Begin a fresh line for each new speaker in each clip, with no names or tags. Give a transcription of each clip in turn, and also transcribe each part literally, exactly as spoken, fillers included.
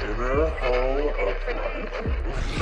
Inner Hoe Uprising.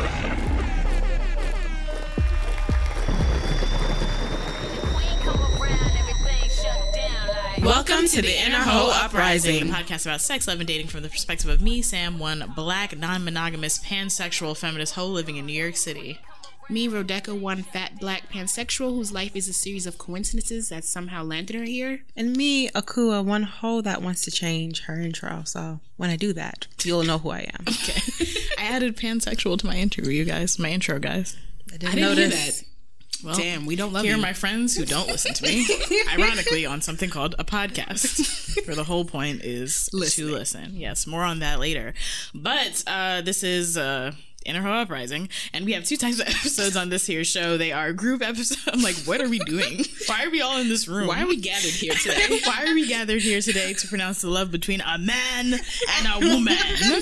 Welcome to the Inner Hoe Uprising, a podcast about sex, love, and dating from the perspective of me, Sam, one black, non-monogamous, pansexual, feminist hoe living in New York City.
Me, Rodeka, one fat, black, pansexual whose life is a series of coincidences that somehow landed her here.
And me, Akua, one hoe that wants to change her intro. So when I do that, you'll know who I am.
Okay. I added pansexual to my intro, you guys, my intro, guys.
I didn't,
I didn't
notice.
hear that.
Well,
damn, we don't love
here
you.
Here are my friends who don't listen to me, ironically, on something called a podcast, where the whole point is Listening. to listen. Yes, more on that later. But uh, this is uh, Inner Hoe Uprising, and we have two types of episodes on this here show. They are group episodes. I'm like, what are we doing? Why are we all in this room?
Why are we gathered here today?
Why are we gathered here today to pronounce the love between a man and a woman?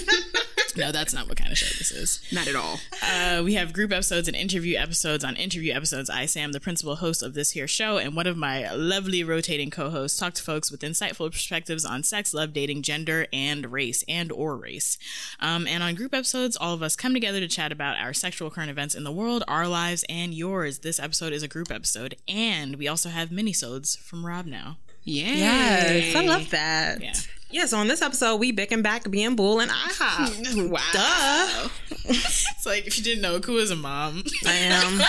No, that's not what kind of show this is.
Not at all.
Uh, we have group episodes and interview episodes. On interview episodes, I, Sam, the principal host of this here show, and one of my lovely rotating co-hosts talk to folks with insightful perspectives on sex, love, dating, gender, and race, and or race. Um, and on group episodes, all of us come together to chat about our sexual current events in the world, our lives, and yours. This episode is a group episode, and we also have minisodes from Rob now.
Yay.
Yes, I love that.
Yeah.
Yeah, so on this episode, we bick and back being bull and IHOP.
Wow.
Duh.
It's like, if you didn't know, Akua is a mom.
I am.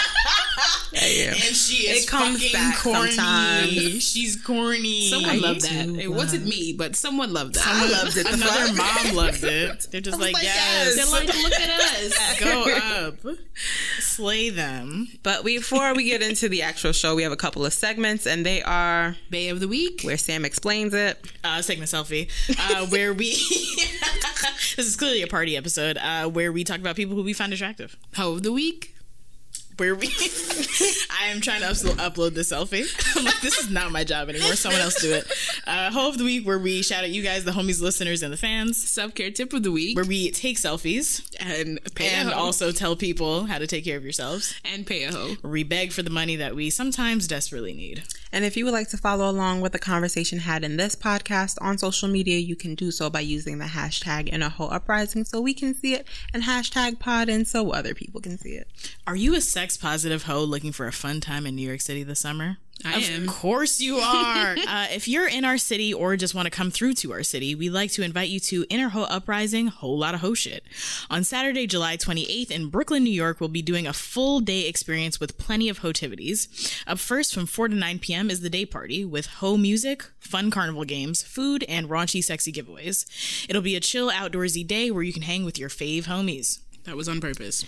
I am.
And she is
it comes
fucking
back
corny.
Sometimes.
She's corny.
Someone
I
loved
do,
that. It
wow.
wasn't me, but someone loved that.
Someone
I loved it. The
Another
fuck?
mom loved it. They're just like,
like,
yes.
yes.
They're like, look at us.
Go up. Slay them.
But before we get into the actual show, we have a couple of segments, and they are
Bay of the Week.
where Sam explains it.
Uh, I was taking a selfie. Uh, where we... This is clearly a party episode uh, where we talk about people who we find attractive.
Hoe of the Week.
Where we... I am trying to upload, upload the selfie. I'm like, this is not my job anymore. Someone else do it. Uh, Hoe of the Week, where we shout out you guys, the homies, listeners, and the fans.
Self-care tip of the week.
Where we take selfies.
And pay
And
a hoe.
also tell people how to take care of yourselves.
And pay a hoe.
Where we beg for the money that we sometimes desperately need.
And if you would like to follow along with the conversation had in this podcast on social media, you can do so by using the hashtag Inner Hoe Uprising so we can see it, and hashtag pod in so other people can see it.
Are you a sex positive hoe looking for a fun time in New York City this summer?
I
of
am.
Of course you are. uh, if you're in our city or just want to come through to our city, we'd like to invite you to Inner Hoe Uprising, Whole Lot of Hoe Shit. On Saturday, July twenty-eighth in Brooklyn, New York, we'll be doing a full day experience with plenty of hotivities. Up first from four to nine p.m. is the day party with hoe music, fun carnival games, food, and raunchy sexy giveaways. It'll be a chill outdoorsy day where you can hang with your fave homies.
That was on purpose.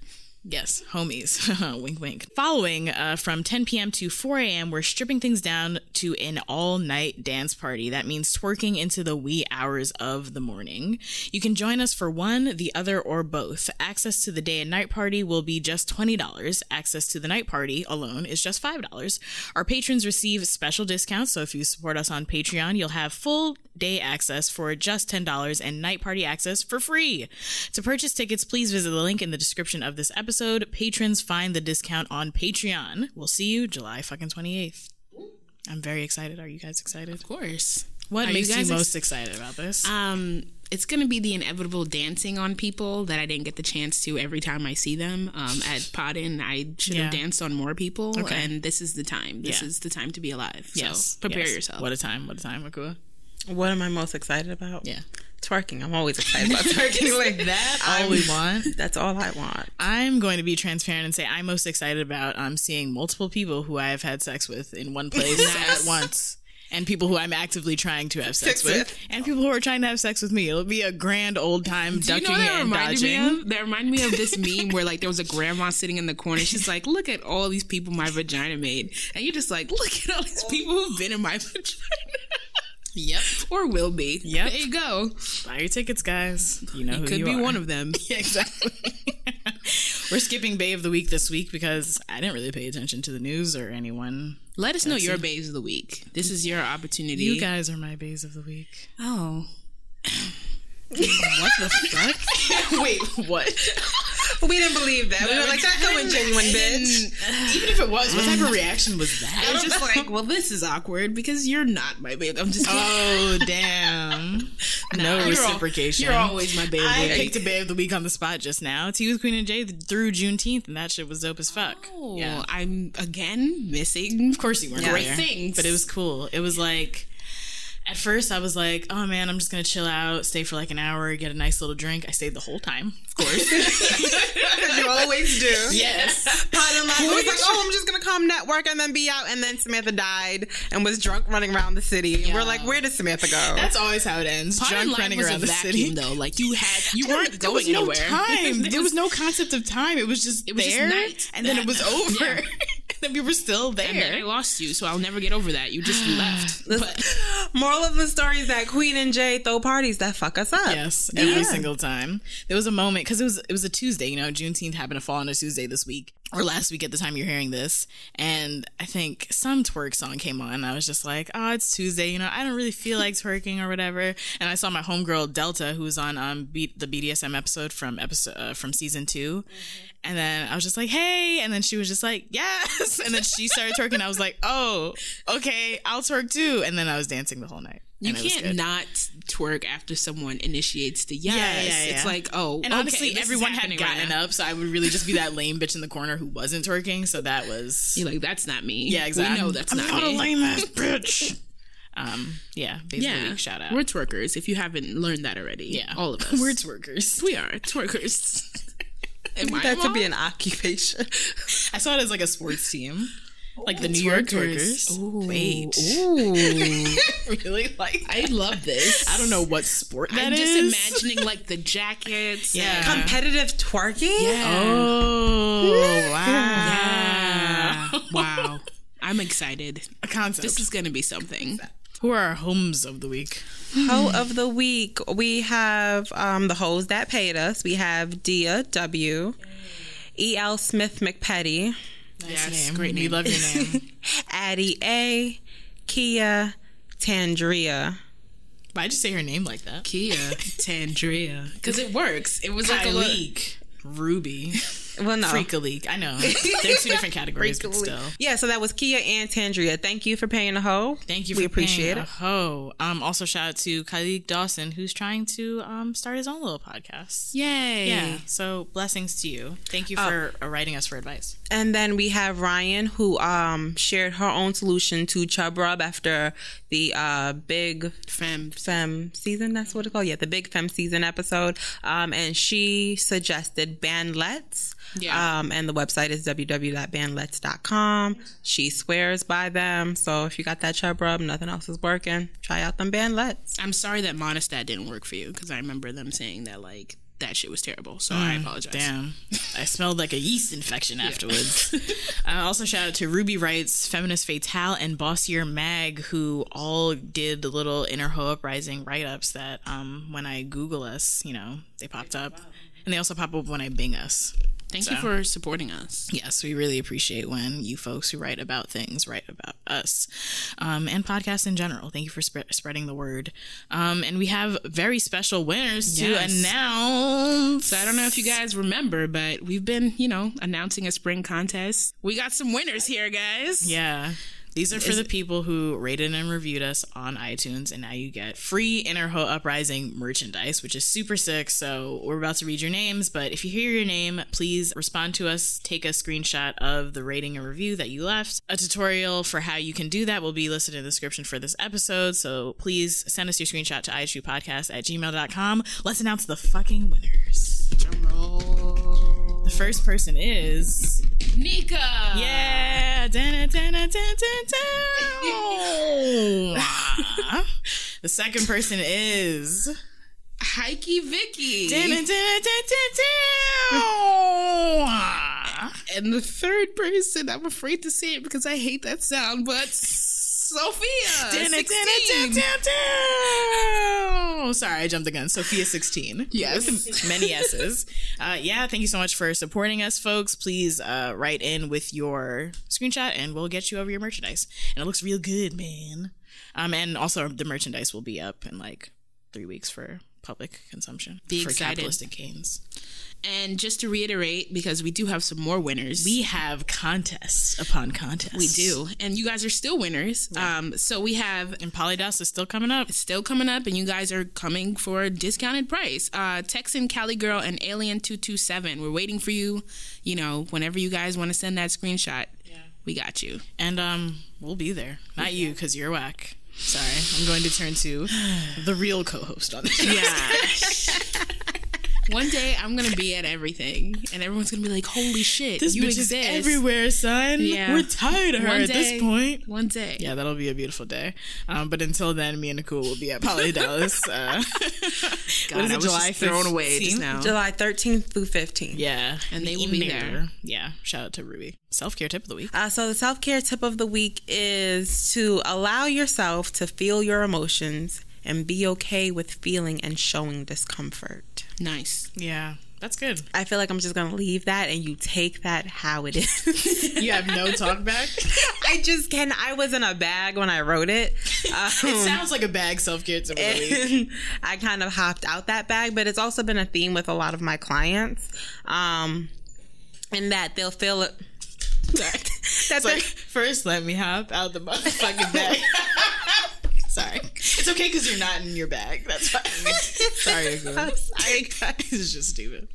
Yes, homies. Wink, wink. Following uh, from ten p.m. to four a.m., we're stripping things down to an all-night dance party. That means twerking into the wee hours of the morning. You can join us for one, the other, or both. Access to the day and night party will be just twenty dollars. Access to the night party alone is just five dollars. Our patrons receive special discounts, so if you support us on Patreon, you'll have full day access for just ten dollars and night party access for free. To purchase tickets, please visit the link in the description of this episode. Patrons find the discount on Patreon. We'll see you July fucking twenty-eighth. I'm very excited. Are you guys excited?
Of course.
What
Are
makes you,
you guys
most
ex-
excited about this?
Um, it's going to be the inevitable dancing on people that I didn't get the chance to every time I see them. Um, at Podden, I should have
Yeah.
danced on more people,
Okay.
and this is the time. This
Yeah.
is the time to be alive.
yes.
So prepare
yes.
yourself.
What a time. What a time, Akua.
What am I most excited about?
Yeah.
Twerking. I'm always excited about twerking. Like
That all we want.
That's all I want.
I'm going to be transparent and say I'm most excited about um, seeing multiple people who I have had sex with in one place at once. And people who I'm actively trying to have sex,
Sex
with.
with.
And people who are trying to have sex with me. It'll be a grand old time
Do you
ducking
know what that
and
reminded
dodging.
me of? That reminded me of this meme where like there was a grandma sitting in the corner. She's like, "Look at all these people my vagina made," and you're just like, "Look at all these people who've been in my vagina."
Yep.
Or will be.
Yep.
There you go.
Buy your tickets, guys. You know
You
who
could
you
be
are.
one of them.
Yeah, exactly. We're skipping Bae of the Week this week because I didn't really pay attention to the news or anyone.
Let us know
That's
your
it.
bays of the week. This is your opportunity.
You guys are my Baes of the Week.
Oh.
What the fuck? Wait, what?
But we didn't believe that. We were like, that's so genuine, bitch.
Even if it was, what type of reaction was that?
I was just like, well, this is awkward because you're not my babe. I'm just
Oh, damn. No
you're
reciprocation.
Al- you're always my babe.
I
babe.
picked a babe of the week on the spot just now. Tea with Queen and Jay through Juneteenth, and that shit was dope as fuck.
Oh,
yeah.
I'm again missing.
Of course you weren't
Great
there,
things.
but it was cool. It was like, at first I was like, oh man, I'm just gonna chill out, stay for like an hour, get a nice little drink. I stayed the whole time, of course.
Because you always do.
Yes.
Pot and Live was like, oh, I'm just going to come network and then be out. And then Samantha died and was drunk running around the city. And we're like, where did Samantha go?
That's always how it ends.
Pod
Drunk
and Live
running
was
around
a
the
vacuum,
city.
though. Like you had, you
There-
weren't
there
going
was no
anywhere.
time. There was no concept of time. It was just
It was just
there,
night.
and then it was over,
Yeah.
and then we were still there.
And then I lost you, so I'll never get over that. You just left. But
Moral of the story is that Queen and Jay throw parties that fuck us up.
Yes, every
Yeah.
single time. There was a moment because it was it was a Tuesday. You know, Juneteenth happened to fall on a Tuesday this week or last week at the time you're hearing this, and I think some twerk song came on. And I was just like, oh, it's Tuesday. You know, I don't really feel like twerking or whatever. And I saw my homegirl Delta, who was on um B- the B D S M episode from episode uh, from season two. Mm-hmm. And then I was just like, hey. And then she was just like, yes. And then she started twerking. I was like, oh, okay, I'll twerk too. And then I was dancing the whole night.
you
and it was
can't
good.
not twerk after someone initiates the yes.
Yeah, yeah, yeah.
It's like, oh,
And
okay,
honestly,
this is
everyone had
happening
gotten
right now.
up, so I would really just be that lame bitch in the corner who wasn't twerking. So that was
You're like, that's not me.
yeah, exactly.
We know that's
I'm
not
not
me.
a lame ass bitch. Um, yeah, Babe of the
Yeah,
Week, shout out.
we're twerkers. If you haven't learned that already,
yeah,
all of us.
We're twerkers.
We are twerkers. Am I
That to
wrong?
be an occupation.
I saw it as like a sports team, like the New York Twerkers.
Ooh.
Wait,
Ooh.
really? Like
I love this.
I don't know what sport that
I'm
is.
just imagining like the jackets.
Yeah.
and-
Competitive twerking?
Yeah.
Oh wow!
Yeah. Wow. I'm excited.
A concept.
This is going to be something.
Who are our homes of the week?
Hoe of the week. We have um, the hoes that paid us. We have Dia W, E L Smith McPetty,
Nice
Yes,
name.
great
We
name.
love your name.
Addie A, Kia, Tandria.
Why'd you say her name like that?
Kia Tandria. Because it works. It was like a little.
Kyleek, Ruby,
Well, no.
Freak-a-leak. I know. They're two different categories, but still.
Yeah, so that was Kia and Tandria. Thank you for paying a hoe.
Thank you for
We appreciate
paying
it.
a hoe. Um, also, shout out to Kyleek Dawson, who's trying to um, start his own little podcast.
Yay.
Yeah, so blessings to you. Thank you for uh, writing us for advice.
And then we have Ryan, who um, shared her own solution to Chub Rub after the uh, big
Femme.
Femme season. That's what it's called. Yeah, the big Femme season episode. Um, and she suggested Bandlets.
Yeah.
Um, and the website is w w w dot bandlets dot com. She swears by them. So if you got that Chub Rub, nothing else is working, try out them Bandlets.
I'm sorry that Monistat didn't work for you because I remember them saying that like that shit was terrible. So I apologize.
Damn. I smelled like a yeast infection afterwards. uh, also, shout out to Ruby Wrights, Feminist Fatale, and Bossier Mag, who all did the little Inner Hoe Uprising write-ups that um, when I Google us, you know, they popped up. And they also pop up when I Bing us.
Thank
So.
you for supporting us.
Yes, we really appreciate when you folks who write about things write about us, um, and podcasts in general. Thank you for sp- spreading the word. Um, and we have very special winners to
Yes.
announce.
So I don't know if you guys remember, but we've been, you know, announcing a spring contest. We got some winners here, guys.
Yeah. These are for
Is-
the people who rated and reviewed us on iTunes, and now you get free Inner Hoe Uprising merchandise, which is super sick. So we're about to read your names, but if you hear your name, please respond to us. Take a screenshot of the rating and review that you left. A tutorial for how you can do that will be listed in the description for this episode. So please send us your screenshot to i true podcast at gmail dot com. Let's announce the fucking winners. The first person is
Nika.
yeah. Dun, dun, dun, dun, dun, dun. The second person is
Heike Vicky.
dun, dun, dun, dun, dun, dun.
And the third person, I'm afraid to say it because I hate that sound, but Sophia.
Dun, dun, dun,
sixteen.
dun, dun, dun. Sorry, I jumped the gun. Sophia sixteen.
Yes.
With many S's. Uh, yeah, thank you so much for supporting us, folks. Please uh, write in with your screenshot and we'll get you over your merchandise. And it looks real good, man. Um, and also the merchandise will be up in like three weeks for public consumption
Be
for
excited.
capitalistic gains.
And just to reiterate, because we do have some more winners.
We have contests upon contests.
We do. And you guys are still winners. Yeah. Um, so we have...
And Polydos is still coming up.
It's still coming up, and you guys are coming for a discounted price. Uh, Texan, Cali Girl, and Alien two two seven. We're waiting for you. You know, whenever you guys want to send that screenshot, yeah. we got you.
And um, we'll be there. Not you, because you're whack. Sorry. I'm going to turn to the real co-host on this.
Yeah. One day I'm gonna be at everything, and everyone's gonna be like, "Holy shit,
this
you
bitch
exist
is everywhere, son."
Yeah.
We're tired of her
One
at
day,
this point.
One day,
yeah, that'll be a beautiful day. Um, but until then, me and Nicole will be at Poly Dallas. Uh,
God,
what is
I
it,
was
July
just thrown away just now.
July thirteenth through fifteenth.
Yeah,
and they will be there.
Yeah, shout out to Ruby. Self care tip of the week.
Uh, so the self care tip of the week is to allow yourself to feel your emotions and be okay with feeling and showing discomfort.
Nice.
Yeah. That's good.
I feel like I'm just going to leave that and you take that how it is.
You have no talk back?
I just can. I was in a bag when I wrote it. Um,
it sounds like a bag self-care tip of the week.
I kind of hopped out that bag, but it's also been a theme with a lot of my clients. Um, in that they'll feel it.
That's like, first let me hop out the motherfucking bag. Sorry. It's okay because you're not in your bag. That's fine. Sorry, girl. Sorry, guys. It's just stupid.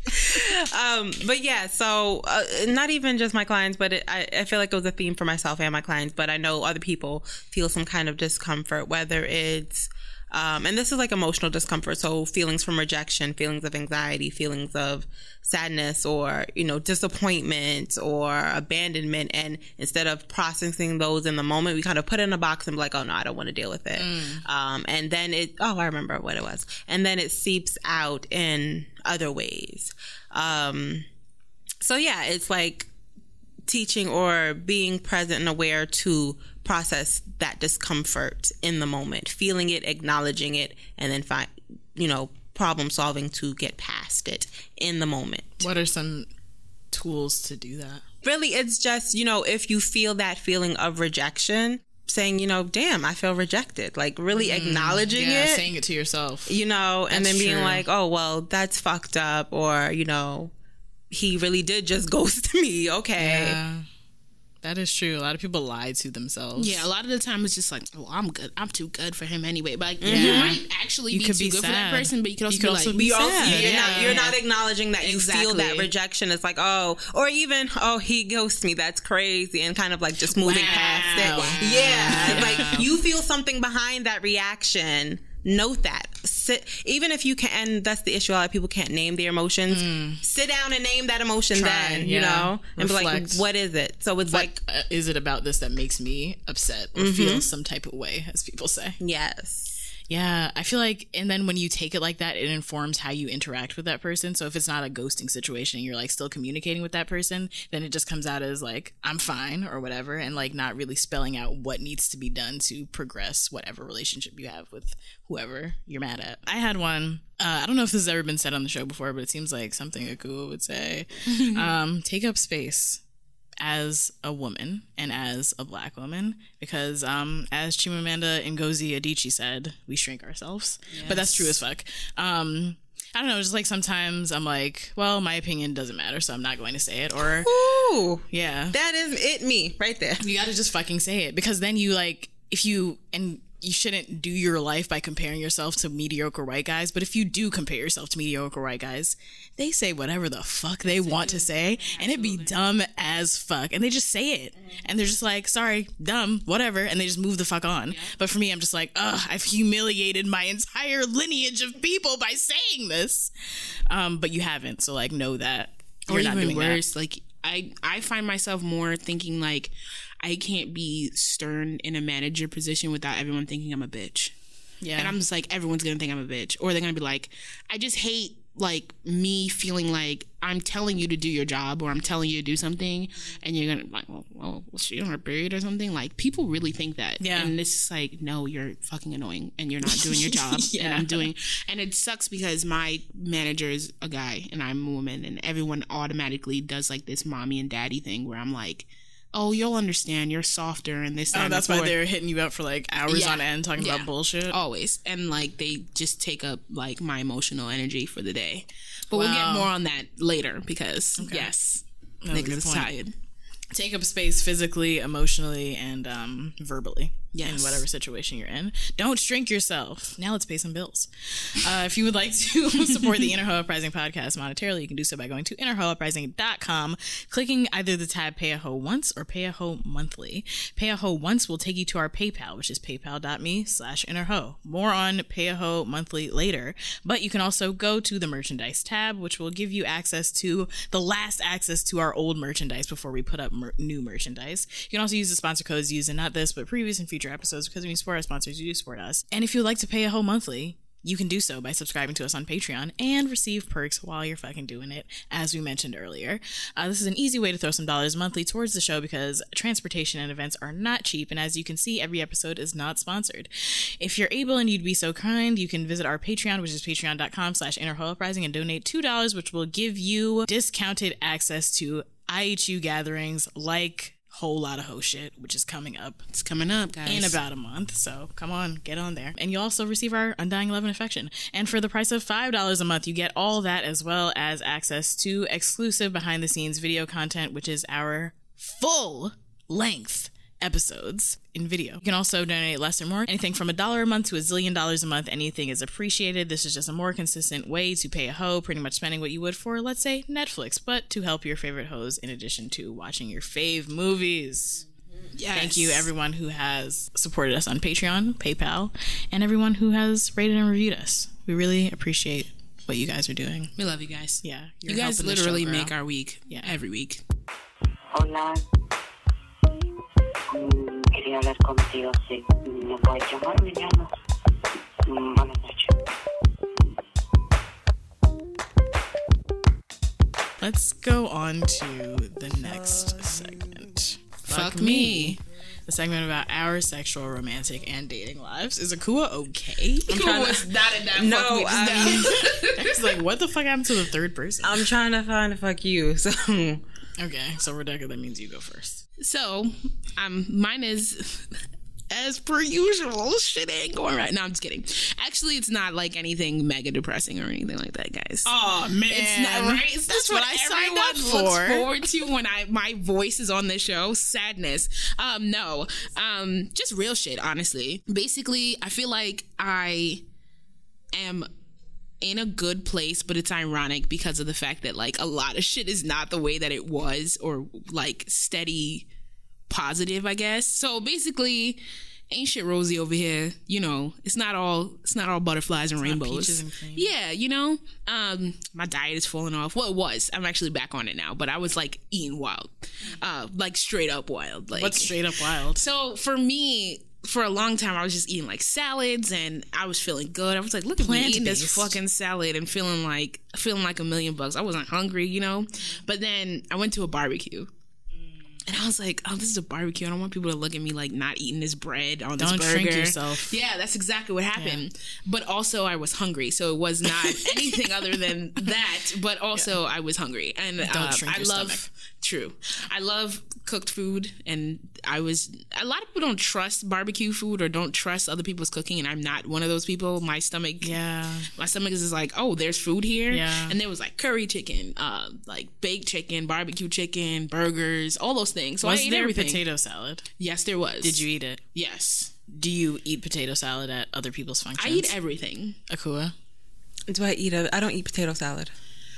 Um, but yeah, so uh, not even just my clients, but it, I, I feel like it was a theme for myself and my clients, but I know other people feel some kind of discomfort, whether it's Um, and this is like emotional discomfort. So feelings from rejection, feelings of anxiety, feelings of sadness or, you know, disappointment or abandonment. And instead of processing those in the moment, we kind of put it in a box and be like, oh no, I don't want to deal with it. Mm. Um, and then it, oh, I remember what it was. And then it seeps out in other ways. Um, so yeah, it's like teaching or being present and aware to process that discomfort in the moment, feeling it, acknowledging it, and then find, you know, problem solving to get past it in the moment.
What are some tools to do that?
Really, it's just, you know, if you feel that feeling of rejection, saying, you know, damn, I feel rejected, like really mm, acknowledging
yeah,
it.
saying it to yourself.
You know,
That's
and then being
true.
like, oh, well, that's fucked up, or, you know, he really did just ghost me. Okay.
Yeah. That is true. A lot of people lie to themselves.
Yeah, a lot of the time it's just like, oh, I'm good. I'm too good for him anyway. But like,
Yeah.
you might actually
You
be
could
too
be
good for
sad.
that person, but you could also
You could
be
also
like,
be
You also,
sad.
you're
Yeah.
not you're not acknowledging that you feel that
Exactly.
rejection. It's like, oh, or even, oh, he ghosted me. That's crazy, and kind of like just moving
Wow.
past it.
Wow.
Yeah,
Wow.
like you feel something behind that reaction. Note that. Sit, even if you can, and that's the issue. A lot of people can't name their emotions.
Mm.
Sit down and name that emotion.
Try,
then you
yeah.
know, and be like,
Reflect.
what is it? So it's
What
like,
uh, is it about this that makes me upset or
Mm-hmm.
feel some type of way, as people say?
yes.
Yeah, I feel like, and then when you take it like that, it informs how you interact with that person. So if it's not a ghosting situation and you're like still communicating with that person, then it just comes out as like, I'm fine or whatever, and like not really spelling out what needs to be done to progress whatever relationship you have with whoever you're mad at. I had one. Uh, I don't know if this has ever been said on the show before, but it seems like something Akua would say. um, take up space as a woman and as a black woman, because um as Chimamanda Ngozi Adichie said, we shrink ourselves. Yes. But that's true as fuck. um I don't know, just like sometimes I'm like, well, my opinion doesn't matter, so I'm not going to say it. Or
Ooh,
yeah,
that is it. Me right there.
you gotta just fucking say it, because then you like, if you, and you shouldn't do your life by comparing yourself to mediocre white guys, but if you do compare yourself to mediocre white guys, they say whatever the fuck they want to say, and it be dumb as fuck, and they just say it, and they're just like, sorry, dumb, whatever, and they just move the fuck on. But for me, I'm just like, ugh, I've humiliated my entire lineage of people by saying this. Um, but you haven't, so like, know that you're
or
not
even
doing
worse,
that.
like I, I find myself more thinking like, I can't be stern in a manager position without everyone thinking I'm a bitch.
Yeah.
And I'm just like, everyone's gonna think I'm a bitch, or they're gonna be like, I just hate like me feeling like I'm telling you to do your job, or I'm telling you to do something, and you're gonna like, well, well was she on her period or something? Like, people really think that.
Yeah.
And it's just like, no, you're fucking annoying, and you're not doing your job.
Yeah.
And I'm doing, and it sucks because my manager is a guy and I'm a woman, and everyone automatically does like this mommy and daddy thing where I'm like, oh, you'll understand. You're softer and this.
Oh,
and
that's
the
why
fourth.
they're hitting you up for like hours
Yeah.
on end talking
Yeah.
about bullshit.
Always. And like they just take up like my emotional energy for the day. But we'll
Wow.
get more on that later because yes,
That was a
niggas
good
is
point.
tired.
Take up space physically, emotionally, and um, verbally.
Yes.
In whatever situation you're in. Don't shrink yourself. Now let's pay some bills. Uh, if you would like to support the Inner Hoe Uprising podcast monetarily, you can do so by going to inner hoe uprising dot com, clicking either the tab Pay a Hoe Once or Pay a Hoe Monthly. Pay a Hoe Once will take you to our PayPal, which is paypal.me slash innerhoe. More on Pay a Hoe Monthly later, but you can also go to the merchandise tab, which will give you access to the last access to our old merchandise before we put up mer- new merchandise. You can also use the sponsor codes used in not this, but previous and future episodes, because when you support our sponsors, you do support us. And if you'd like to pay a Hoe Monthly, you can do so by subscribing to us on Patreon and receive perks while you're fucking doing it, as we mentioned earlier. Uh, this is an easy way to throw some dollars monthly towards the show because transportation and events are not cheap, and as you can see, every episode is not sponsored. If you're able and you'd be so kind, you can visit our Patreon, which is patreon.com slash innerhoeuprising, and donate two dollars, which will give you discounted access to I H U gatherings like Whole Lot of Hoe Shit, which is coming up
It's coming up, guys.
in about a month, so come on, get on there. And you'll also receive our Undying Love and Affection. And for the price of five dollars a month, you get all that as well as access to exclusive behind-the-scenes video content, which is our full-length episodes in video. You can also donate less or more. Anything from a dollar a month to a zillion dollars a month, anything is appreciated. This is just a more consistent way to pay a hoe, pretty much spending what you would for, let's say, Netflix, but to help your favorite hoes in addition to watching your fave movies.
Yes.
Thank you, everyone who has supported us on Patreon, PayPal, and everyone who has rated and reviewed us. We really appreciate what you guys are doing.
We love you guys.
Yeah,
You guys
helping the show
literally
grow.
make our week.
Yeah.
Every week.
Hola. Mm, quería hablar contigo, sí. ¿Me puedes llamar? Me llamas. Mm, buenas noches.
Let's go on to the next segment.
Fuck me.
The segment about our sexual, romantic, and dating lives. Is Akua okay?
I'm trying to not in that
No,
fuck me.
I mean,
It's like, what the fuck happened to the third person?
I'm trying to find a fuck you. So
Okay, so Rebecca, that means you go first.
So, um, mine is as per usual. Shit ain't going right. No, I'm just kidding. Actually, it's not like anything mega depressing or anything like that, guys.
Oh man,
It's not right. It's
That's
just
what
what
I signed up
everyone looks
for.
forward to when I my voice is on the show. Sadness. Um, no. Um, just real shit. Honestly, basically, I feel like I am in a good place, but it's ironic because of the fact that like a lot of shit is not the way that it was, or like steady positive, I guess. So basically, ain't shit rosy over here. You know, it's not all it's not all butterflies and rainbows.
peaches and cream.
Yeah, you know, um, my diet is falling off. Well, it was. I'm actually back on it now, but I was like eating wild, uh, like straight up wild. Like
What's straight up wild?
so for me, for a long time, I was just eating like salads, and I was feeling good. I was like, look at me eating this
Plant-based.
fucking salad and feeling like feeling like a million bucks. I wasn't hungry, you know. But then I went to a barbecue. And I was like, oh, this is a barbecue. I don't want people to look at me like not eating this bread on
Don't
this burger.
shrink yourself.
Yeah, that's exactly what happened. But also I was hungry. So it was not anything other than that. But also I was hungry. And uh,
shrink
I
your
love,
stomach.
true. I love cooked food. And I was, a lot of people don't trust barbecue food or don't trust other people's cooking. And I'm not one of those people. My stomach,
Yeah.
my stomach is just like, oh, there's food here.
Yeah.
And there was like curry chicken, uh, like baked chicken, barbecue chicken, burgers, all those things. So
Was
I ate
there
everything.
potato salad?
Yes, there was.
Did you eat it?
Yes.
Do you eat potato salad at other people's
I
functions?
eat everything.
Akua?
do I eat a? I don't eat potato salad.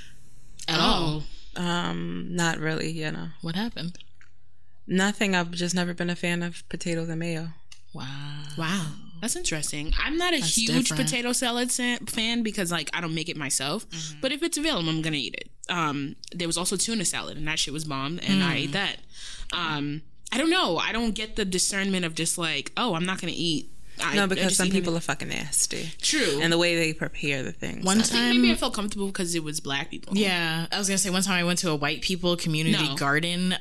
At all?
Um, not really. You know,
What happened?
nothing. I've just never been a fan of potatoes and mayo.
Wow.
Wow. That's interesting. I'm not a
That's
huge
different.
potato salad sa- fan because like I don't make it myself.
Mm-hmm.
But if it's available, I'm gonna eat it. Um, there was also tuna salad, and that shit was bomb, and
Mm.
I ate that. Um, I don't know. I don't get the discernment of just like, oh, I'm not gonna eat. I,
No,
I
because
just
some
eat
people
it.
are fucking nasty.
True.
And the way they prepare the things.
One
I think
time,
maybe I felt comfortable because it was black people.
yeah, I was gonna say one time I went to a white people community
No.
garden.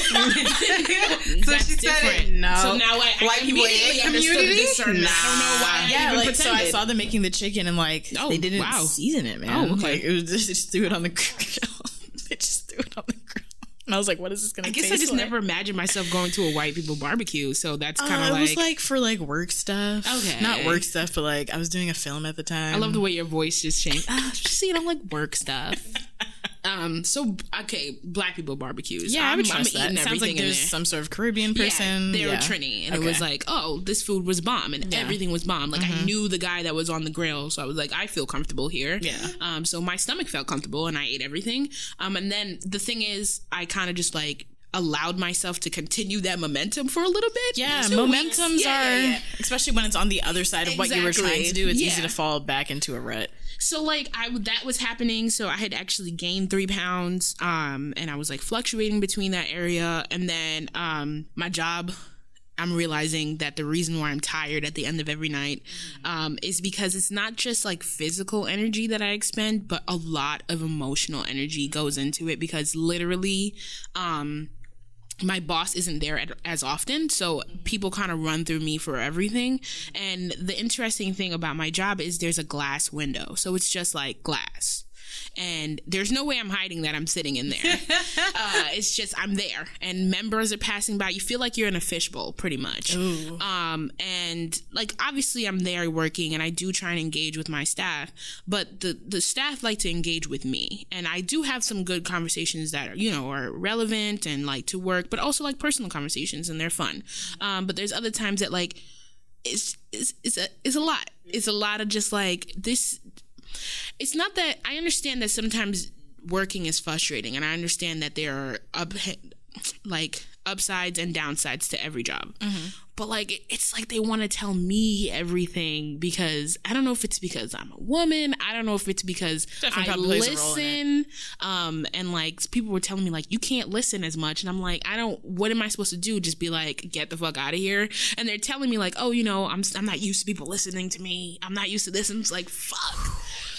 So she said it. No.
So now I, I
White people
immediately
in
understood the
community?
discernment. I don't know why. I
Yeah,
even
like so I
pretended.
saw them making the chicken and like
Oh,
they didn't
wow.
season it, man.
Oh, okay.
Like it was just, they just threw it on the grill. They just threw it on the grill. And I was like, what is this going to
I
taste
guess I just
like?
never imagined myself going to a white people barbecue, so that's kind of
Uh,
like...
it was like for like work stuff.
Okay.
Not work stuff, but like I was doing a film at the time.
I love the way your voice just changed. Ah, just, you know, like work stuff. Um. So okay, black people barbecues.
Yeah, I
I'm,
would
I'm
trust that.
eating
Sounds
everything
like
in
there's
there.
some sort of Caribbean person.
Yeah, they were
Yeah.
Trini, and
Okay.
it was like, oh, this food was bomb, and
Yeah.
everything was bomb. Like I knew the guy that was on the grill, so I was like, I feel comfortable here.
Yeah.
Um. So my stomach felt comfortable, and I ate everything. Um. And then the thing is, I kind of just like allowed myself to continue that momentum for a little bit.
Yeah,
Two weeks.
momentums
Yeah,
are,
yeah, yeah.
especially when it's on the other side of what you were trying
Exactly.
to do. It's
Yeah.
easy to fall back into a rut.
So like I that was happening. So I had actually gained three pounds, um, and I was like fluctuating between that area. And then um, my job, I'm realizing that the reason why I'm tired at the end of every night um, is because it's not just like physical energy that I expend, but a lot of emotional energy goes into it. Because literally, um, my boss isn't there at, as often, so people kind of run through me for everything. And the interesting thing about my job is there's a glass window, so it's just like glass, and there's no way I'm hiding that I'm sitting in there. uh, it's just I'm there, and members are passing by. You feel like you're in a fishbowl, pretty much.
Ooh.
Um, and like obviously I'm there working, and I do try and engage with my staff, but the the staff like to engage with me, and I do have some good conversations that are you know are relevant and like to work, but also like personal conversations, and they're fun. Um, but there's other times that like it's it's it's a it's a lot. It's a lot of just like this. It's not that I understand that sometimes working is frustrating, and I understand that there are up like upsides and downsides to every job. Mm-hmm. But like it, it's like they want to tell me everything because I don't know if it's because I'm a woman. I don't know if it's because
Definitely
I
probably plays a role in
listen. Um, and like people were telling me like you can't listen as much, and I'm like I don't. What am I supposed to do? Just be like get the fuck out of here? And they're telling me like oh you know I'm I'm not used to people listening to me. I'm not used to this. And it's like fuck.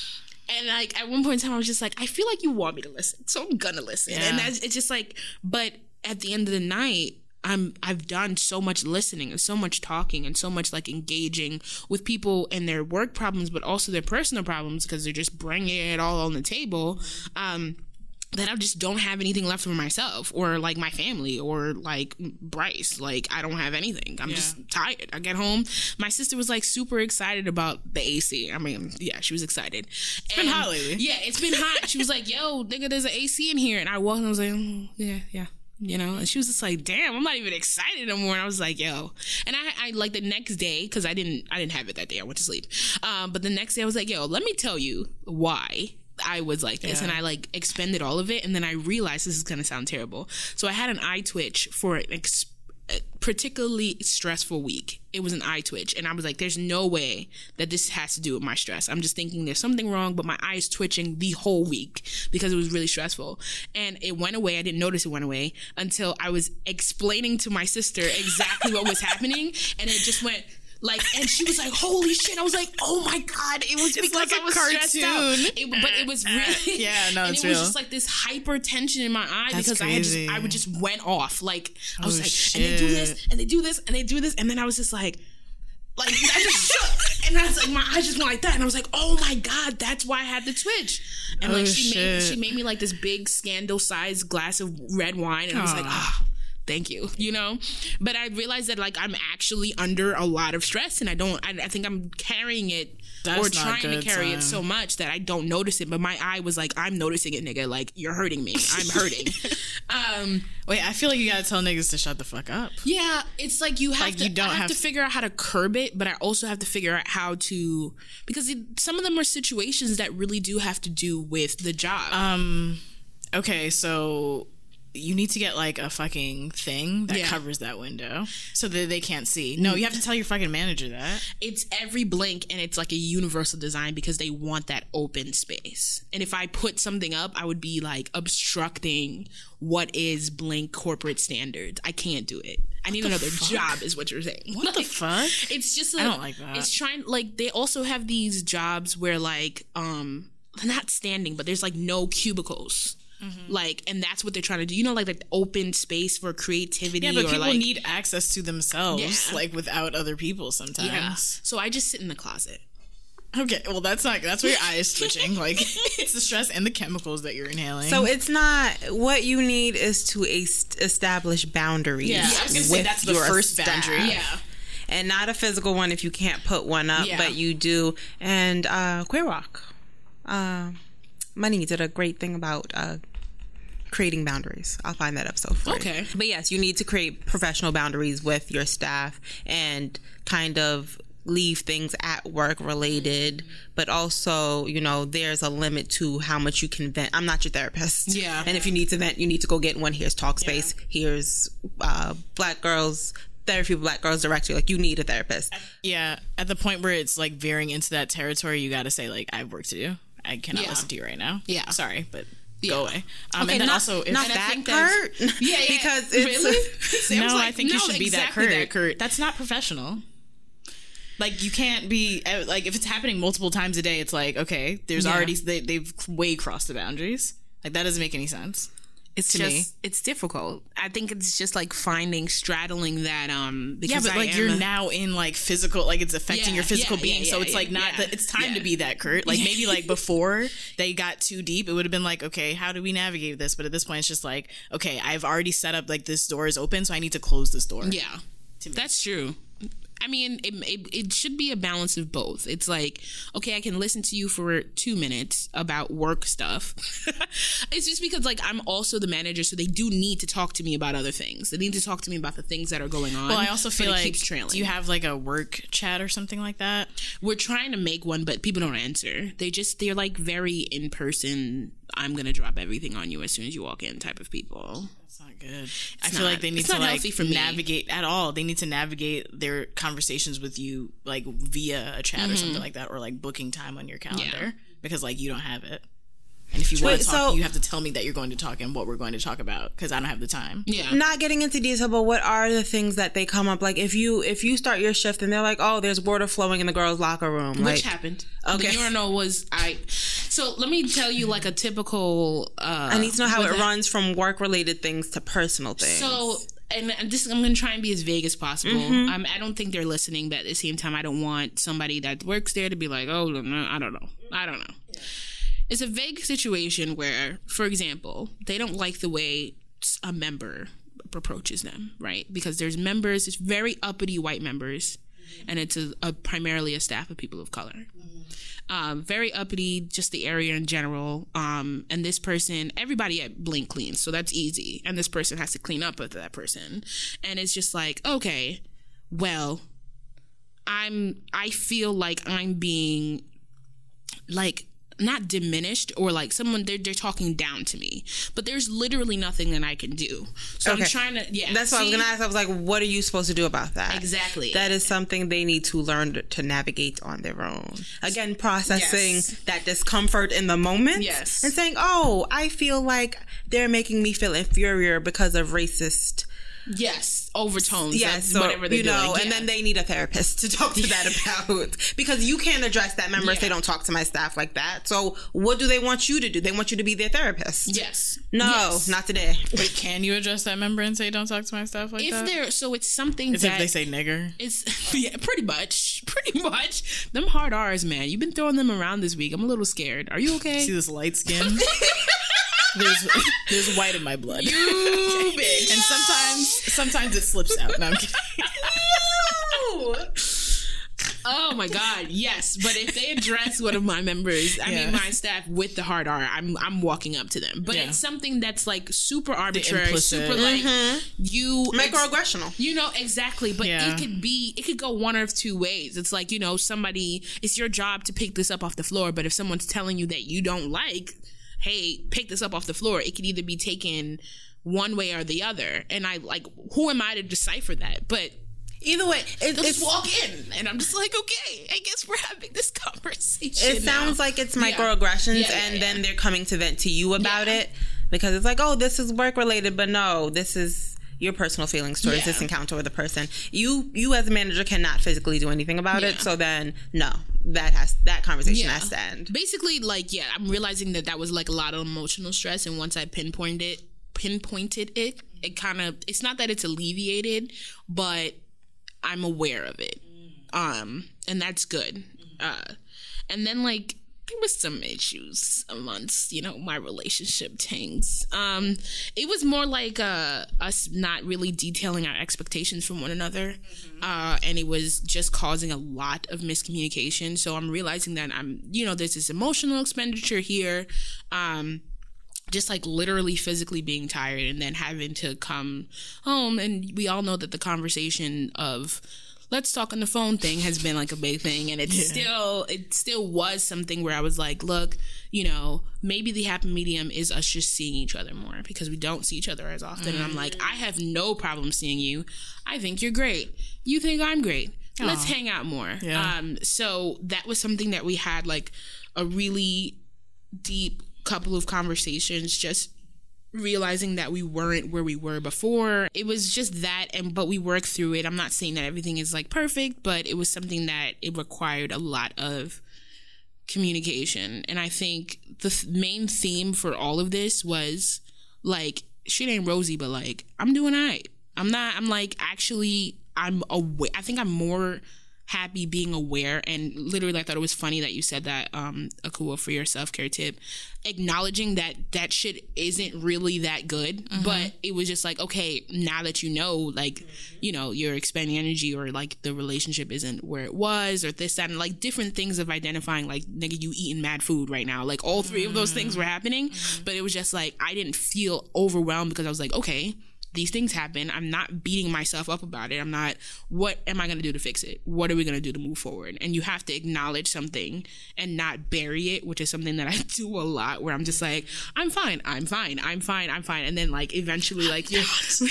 And like at one point in time, I was just like, I feel like you want me to listen, so I'm gonna listen.
Yeah.
And that's, it's just like, but at the end of the night, I'm I've done so much listening and so much talking and so much like engaging with people and their work problems, but also their personal problems because they're just bringing it all on the table. Um, that I just don't have anything left for myself or like my family or like Bryce. Like I don't have anything. I'm
Yeah.
just tired. I get home. My sister was like super excited about the A C. I mean, yeah, she was excited. It's
been hot lately.
Yeah, it's been hot. She was like, yo, nigga, there's an A C in here. And I walked and I was like, oh, yeah, yeah. You know, and she was just like, damn, I'm not even excited no more. And I was like, yo. And I, I like the next day, because I didn't I didn't have it that day. I went to sleep. Um, but the next day I was like, yo, let me tell you why I was like this.
Yeah.
And I like expended all of it. And then I realized this is going to sound terrible. So I had an eye twitch for an ex- a particularly stressful week. It was an eye twitch. And I was like, there's no way that this has to do with my stress. I'm just thinking there's something wrong, but my eye is twitching the whole week because it was really stressful. And it went away. I didn't notice it went away until I was explaining to my sister exactly what was happening. And it just went... Like, and she was like, holy shit. I was like, oh my God. It was
It's
because
like
I
a
was stressed out.
cartoon.
It, but it was really,
Yeah, no,
and
it's
it was
real.
just like this hypertension in my eye
That's
because I had just,
crazy.
I would just went off. Like, I was
Oh,
like, and they do this,
shit.
and they do this, and they do this. And then I was just like, like, I just shook. And I was like, my eyes just went like that. And I was like, oh my God, that's why I had the twitch. And
Oh,
like, she made,
shit.
she made me like this big scandal sized glass of red wine. And I was like,
Aw.
ah. Thank you, you know? But I realized that, like, I'm actually under a lot of stress, and I don't, I, I think I'm carrying it
That's
or
not
trying to
good
carry
sign.
it so much that I don't notice it. But my eye was like, I'm noticing it, nigga. Like, you're hurting me. I'm hurting. um,
Wait, I feel like you gotta tell niggas to shut the fuck up.
yeah, it's like you have
Like,
to,
you don't
I have,
have
to
to-
figure out how to curb it, but I also have to figure out how to, because it, some of them are situations that really do have to do with the job.
Um, okay, so you need to get like a fucking thing that
Yeah.
covers that window so that they can't see. No, you have to tell your fucking manager that.
It's every blink, and it's like a universal design because they want that open space. And if I put something up, I would be like obstructing what is Blink corporate standards. I can't do it. I need another
fuck?
job, is what you're saying.
What the fuck?
It's just I
I don't like that.
It's trying like they also have these jobs where like um not standing, but there's like no cubicles.
Mm-hmm.
Like, and that's what they're trying to do. You know, like like the open space for creativity.
Yeah, but
or
people
like,
need access to themselves,
Yeah.
like without other people sometimes.
yeah. So I just sit in the closet.
Okay, well, that's not, that's where your eye is twitching. Like, it's the stress and the chemicals that you're inhaling.
So it's not, what you need is to est- establish boundaries.
Yeah, I was gonna
with
say that's the
your
first
staff.
boundary.
Yeah.
And not a physical one if you can't put one up,
Yeah.
but you do. And uh, Queer Rock, uh, Money did a great thing about uh, creating boundaries. I'll find that episode for
Okay.
you. But yes, you need to create professional boundaries with your staff and kind of leave things at work related, but also, you know, there's a limit to how much you can vent. I'm not your therapist.
Yeah.
And if you need to vent, you need to go get one. Here's Talk Space. Here's uh, Black Girls Therapy, Black Girls Directory. Like, you need a therapist.
Yeah, at the point where it's like veering into that territory, you got to say, like, I have work to do. I cannot
Yeah.
listen to you right now.
Yeah.
Sorry, but
Yeah.
go away. Um,
Okay,
and then
not,
also, if,
not
and I
that
think that's-
part.
Yeah, yeah.
Because it's
Really?
no,
Sam's
I
like,
think you
no,
should be
exactly
that Kurt.
that.
Kurt, that's not professional. Like, you can't be uh, like, if it's happening multiple times a day, it's like, okay, there's
Yeah.
already they, they've way crossed the boundaries. Like, that doesn't make any sense.
It's
to
just
me.
it's difficult. I think it's just like finding straddling that um
Yeah,
because
but
I
like
am
you're
a-
now in like physical, like it's affecting
Yeah,
your physical
yeah,
being.
yeah,
so
yeah,
it's like
yeah,
not
yeah.
that it's time
Yeah.
to be that Kurt. Like maybe like before they got too deep, it would have been like, okay, how do we navigate this? But at this point, it's just like, okay, I've already set up like this door is open, so I need to close this door.
Yeah, that's true. I mean, it, it it should be a balance of both. It's like, okay, I can listen to you for two minutes about work stuff. It's just because, like, I'm also the manager, so they do need to talk to me about other things. They need to talk to me about the things that are going on.
Well, I also
but
feel
it
like,
keeps trailing.
do you have like a work chat or something like that?
We're trying to make one, but people don't answer. They just, they're like very in person. I'm going to drop everything on you as soon as you walk in type of people.
It's not good. I feel
not-
like they need
it's
to
not
like
healthy for me.
navigate at all. They need to navigate their conversations with you like via a chat or something like that, or like booking time on your calendar
Mm-hmm. Yeah.
because like you don't have it. And if you want
Wait,
to talk,
so-
you have to tell me that you're going to talk and what we're going to talk about because I don't have the time.
Yeah.
Not getting into detail, but what are the things that they come up? Like, if you if you start your shift and they're like, oh, there's water flowing in the girls' locker room. Like,
Which happened.
Okay.
The urinal was I. So let me tell you like a typical. Uh,
I need to know how
with
it
a-
runs from work related things to personal things.
So, and this, I'm going to try and be as vague as possible.
Mm-hmm.
Um, I don't think they're listening, but at the same time, I don't want somebody that works there to be like, oh, no, I don't know. I don't know. It's a vague situation where, for example, they don't like the way a member approaches them, right? Because there's members, it's very uppity white members, and it's a, a primarily a staff of people of color. Um, very uppity, just the area in general. Um, and this person, everybody at Blink cleans, so that's easy. And this person has to clean up with that person. And it's just like, okay, well, I'm, I feel like I'm being, like, not diminished or like someone they're, they're talking down to me, but there's literally nothing that I can do. So
Okay.
I'm trying to, yeah.
That's what I was
see?
gonna ask. I was like, what are you supposed to do about that?
Exactly.
That is something they need to learn to navigate on their own. Again, processing
Yes.
that discomfort in the moment.
Yes.
And saying, oh, I feel like they're making me feel inferior because of racist.
Yes, overtones.
Yes,
Yes,
so,
whatever they're
you know,
doing.
and
yeah.
then they need a therapist to talk to that about, because you can't address that member if they
Yeah.
don't talk to my staff like that. So what do they want you to do? They want you to be their therapist.
Yes.
No,
Yes.
not today.
Wait, can you address that member and say don't talk to my staff like
If
that?
they're so, it's something
As
that
if they say nigger.
it's yeah, pretty much, pretty much. Them hard R's, man. You've been throwing them around this week. I'm a little scared. Are you okay?
See this light skin? there's there's white in my blood.
You bitch.
And sometimes sometimes it slips out. No, I'm kidding.
Oh my God, yes. But if they address one of my members, I
Yeah.
mean my staff with the hard R, I'm I'm walking up to them. But
Yeah.
it's something that's like super arbitrary,
implicit.
super like you it's-
Microaggressional.
You know, exactly. But
Yeah.
it could be, it could go one of two ways. It's like, you know, somebody, it's your job to pick this up off the floor. But if someone's telling you that you don't like, hey, pick this up off the floor, it could either be taken one way or the other. And I like, who am I to decipher that? But
Either way, it,
they'll
it's,
just walk in and I'm just like, okay, I guess we're having this conversation.
it sounds
now.
like it's
Yeah.
microaggressions,
Yeah, yeah,
and
yeah.
then they're coming to vent to you about
Yeah.
it, because it's like, oh, this is work related, but no, this is your personal feelings towards
Yeah.
this encounter with a person. You, you as a manager cannot physically do anything about it.
Yeah.
So then, no, that has that conversation
Yeah.
has to end.
Basically, like, yeah, I'm realizing that that was like a lot of emotional stress, and once I pinpointed it, pinpointed it, it kind of, it's not that it's alleviated, but I'm aware of it, um, and that's good. Uh, And then, like, there was some issues amongst, you know, my relationship things. Um, it was more like uh, us not really detailing our expectations from one another. Mm-hmm. Uh, and it was just causing a lot of miscommunication. So I'm realizing that I'm, you know, there's this emotional expenditure here. Um, just like literally physically being tired and then having to come home. And we all know that the conversation of let's talk on the phone thing has been like a big thing, and it's yeah. still it still was something where I was like, look, you know, maybe the happy medium is us just seeing each other more because we don't see each other as often. Mm. And I'm like, I have no problem seeing you. I think you're great. You think I'm great. Aww. Let's hang out more. Yeah. Um, so that was something that we had like a really deep couple of conversations, just realizing that we weren't where we were before. It was just that, and but we worked through it. I'm not saying that everything is like perfect, but it was something that it required a lot of communication. And I think the th- main theme for all of this was like, shit ain't rosy, but like I'm doing all right. I'm not, I'm like actually, I'm aware. I think I'm more happy being aware, and literally I thought it was funny that you said that, um Akua, for your self-care tip, acknowledging that that shit isn't really that good. Mm-hmm. But it was just like, okay, now that you know, like, mm-hmm. you know, you're expending energy, or like the relationship isn't where it was, or this, that, and like different things of identifying, like, nigga, you eating mad food right now, like all three mm-hmm. of those things were happening. Mm-hmm. But it was just like I didn't feel overwhelmed because I was like, okay, these things happen. I'm not beating myself up about it. I'm not, what am I going to do to fix it? What are we going to do to move forward? And you have to acknowledge something and not bury it, which is something that I do a lot, where I'm just like, I'm fine, I'm fine, I'm fine, I'm fine. And then like eventually like you're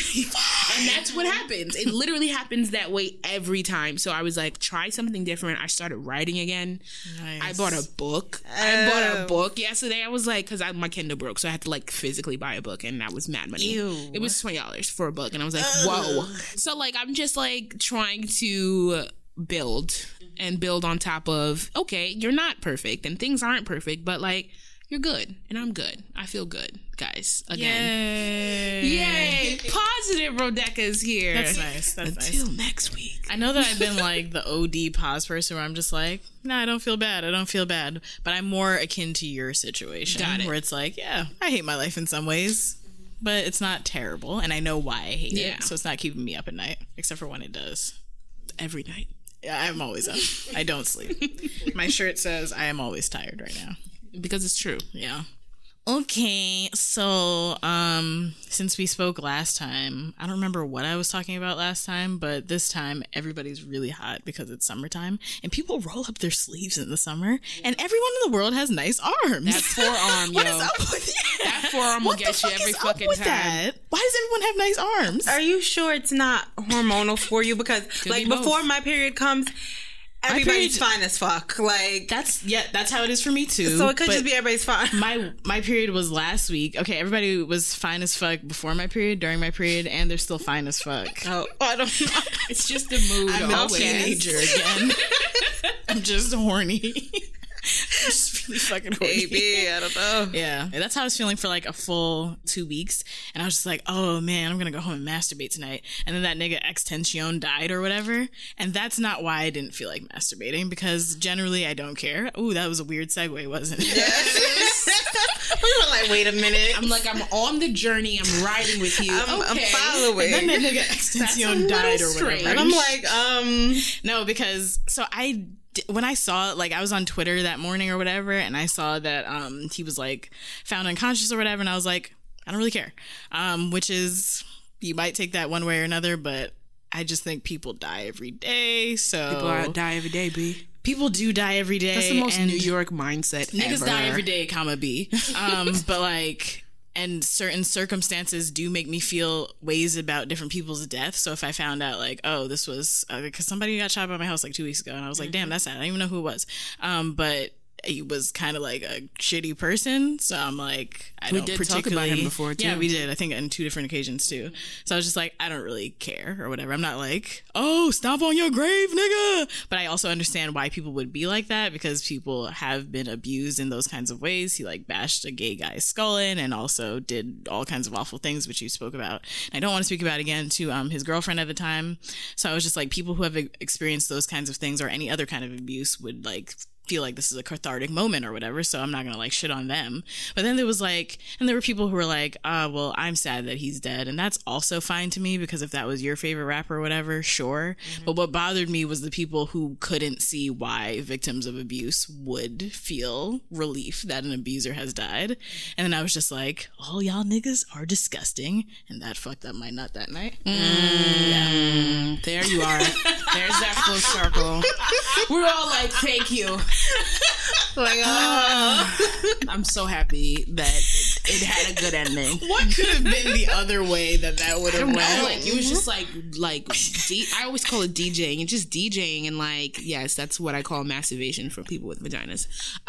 and that's what happens. It literally happens that way every time. So I was like, try something different. I started writing again. Nice. I bought a book. Oh. I bought a book yesterday. I was like, because my Kindle broke, so I had to like physically buy a book, and that was mad money. Ew. It was twenty dollars for a book, and I was like, whoa. So like I'm just like trying to build and build on top of, okay, you're not perfect and things aren't perfect, but like you're good and I'm good. I feel good, guys. Again. Yay. Yay. Positive Rodeka's here.
That's nice. That's
Until
nice.
next week.
I know that I've been like the O D pause person where I'm just like, no, nah, I don't feel bad. I don't feel bad. But I'm more akin to your situation. Got it. Where it's like, yeah, I hate my life in some ways, but it's not terrible, and I know why I hate yeah. it, so it's not keeping me up at night, except for when it does.
Every night.
Yeah, I'm always up. I don't sleep. My shirt says I am always tired right now.
Because it's true.
Yeah. Okay, so um, since we spoke last time, I don't remember what I was talking about last time, but this time everybody's really hot because it's summertime, and people roll up their sleeves in the summer, and everyone in the world has nice arms.
That forearm,
what
yo.
Is up with that?
That forearm will get you every fucking time. That?
Why does everyone have nice arms?
Are you sure it's not hormonal for you? Because Could like be before my period comes, everybody's period, fine as fuck. Like
that's yeah, that's how it is for me too.
So it could just be everybody's fine.
My my period was last week. Okay, everybody was fine as fuck before my period, during my period, and they're still fine as fuck.
Oh, I don't know.
It's just the mood.
I'm always. a teenager again. I'm just horny. I'm just really fucking horny.
Maybe, I don't know.
Yeah. And that's how I was feeling for like a full two weeks. And I was just like, oh man, I'm going to go home and masturbate tonight. And then that nigga Extension died or whatever. And that's not why I didn't feel like masturbating, because generally I don't care. Ooh, that was a weird segue, wasn't it?
Yes. We were like, wait a minute.
I'm like, I'm on the journey. I'm riding with you.
I'm,
okay.
I'm following.
And then that nigga Extension died or whatever.
And I'm like, um.
No, because, so I... when I saw, like, I was on Twitter that morning or whatever, and I saw that um he was like found unconscious or whatever, and I was like, I don't really care, um which is, you might take that one way or another, but I just think people die every day. So
people are, die every day, B.
People do die every day.
That's the most New York mindset
niggas
ever.
die every day, comma B. Um, but like. And certain circumstances do make me feel ways about different people's death. So if I found out like, oh, this was because uh, somebody got shot by my house like two weeks ago, and I was like, damn, that's sad. I don't even know who it was. Um, but he was kind of like a shitty person. So I'm like, I
we
don't
did
particularly
talk about him before too.
Yeah, we did. I think on two different occasions too. So I was just like, I don't really care or whatever. I'm not like, oh, stomp on your grave, nigga. But I also understand why people would be like that, because people have been abused in those kinds of ways. He like bashed a gay guy's skull in, and also did all kinds of awful things, which you spoke about. I don't want to speak about again to um his girlfriend at the time. So I was just like, people who have experienced those kinds of things or any other kind of abuse would like feel like this is a cathartic moment or whatever, so I'm not gonna like shit on them. But then there was like, and there were people who were like, uh, well, I'm sad that he's dead, and that's also fine to me, because if that was your favorite rapper or whatever, sure. Mm-hmm. But what bothered me was the people who couldn't see why victims of abuse would feel relief that an abuser has died. And then I was just like, all y'all niggas are disgusting, and that fucked up my nut that night.
Mm, yeah. There you are. There's that full circle. We're all like, thank you. Like, uh, I'm so happy that it had a good ending.
What could have been the other way that that would have went?
Know, like it was just like like D- I always call it DJing and just DJing and like yes, that's what I call masturbation for people with vaginas.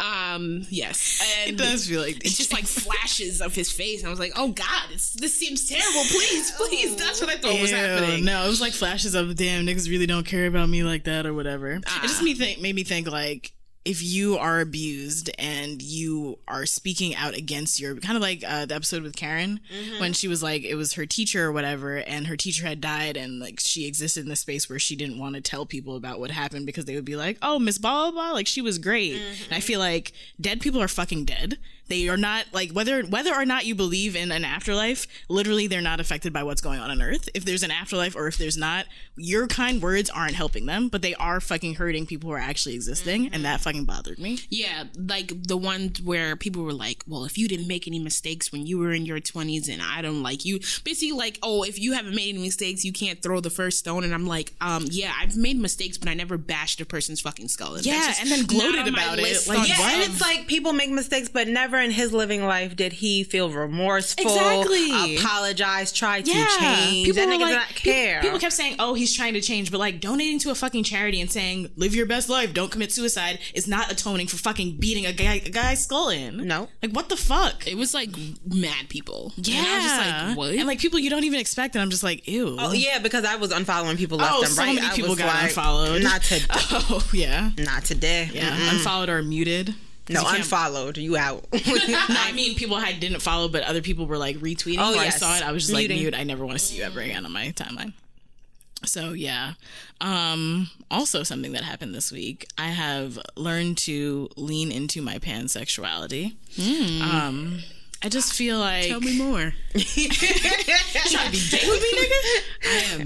Um, yes, and
it does feel like
it's just like flashes of his face, and I was like, oh god, it's, this seems terrible. Please, please, that's what I thought
Ew,
was happening.
No, it was like flashes of damn niggas really don't care about me like that or whatever. Ah. It just me think made me think like, if you are abused and you are speaking out against your, kind of like uh, the episode with Karen, mm-hmm. when she was like, it was her teacher or whatever, and her teacher had died, and like she existed in the space where she didn't want to tell people about what happened because they would be like, oh, Miss blah, blah, blah, like she was great. Mm-hmm. And I feel like dead people are fucking dead. They are not, like, whether whether or not you believe in an afterlife, literally they're not affected by what's going on on Earth. If there's an afterlife or if there's not, your kind words aren't helping them, but they are fucking hurting people who are actually existing, mm-hmm. and that fucking bothered me.
Yeah, like the one where people were like, well, if you didn't make any mistakes when you were in your twenties and I don't like you, basically like, oh, if you haven't made any mistakes, you can't throw the first stone. And I'm like, um, yeah, I've made mistakes, but I never bashed a person's fucking skull. And
yeah, and then gloated about it. Like,
yeah,
what?
and it's like people make mistakes, but never in his living life did he feel remorseful,
exactly.
apologize, try to
yeah.
change.
People
that nigga
like,
does not care.
People, people kept saying, oh, he's trying to change, but like donating to a fucking charity and saying, live your best life, don't commit suicide, is not atoning for fucking beating a guy a guy's skull in.
No.
Like, what the fuck?
It was like mad people.
Yeah.
And I was just like, what?
And like people you don't even expect, and I'm just like, ew.
Oh, yeah, because I was unfollowing people left
oh,
and
so
right.
many
I
people
was
got
like,
unfollowed.
Not today.
Oh, yeah.
Not today.
Yeah,
Mm-mm.
unfollowed or muted.
No, unfollowed. You out.
No, I mean, people I didn't follow, but other people were like retweeting.
Oh,
where
yes.
I saw it. I was just
Muting.
like, mute. I never want to see you ever again on my timeline. So, yeah. Um, also, something that happened this week, I have learned to lean into my pansexuality. Mm. Um, I just feel like...
Tell me more.
Trying to be gay with me, nigga?
I am.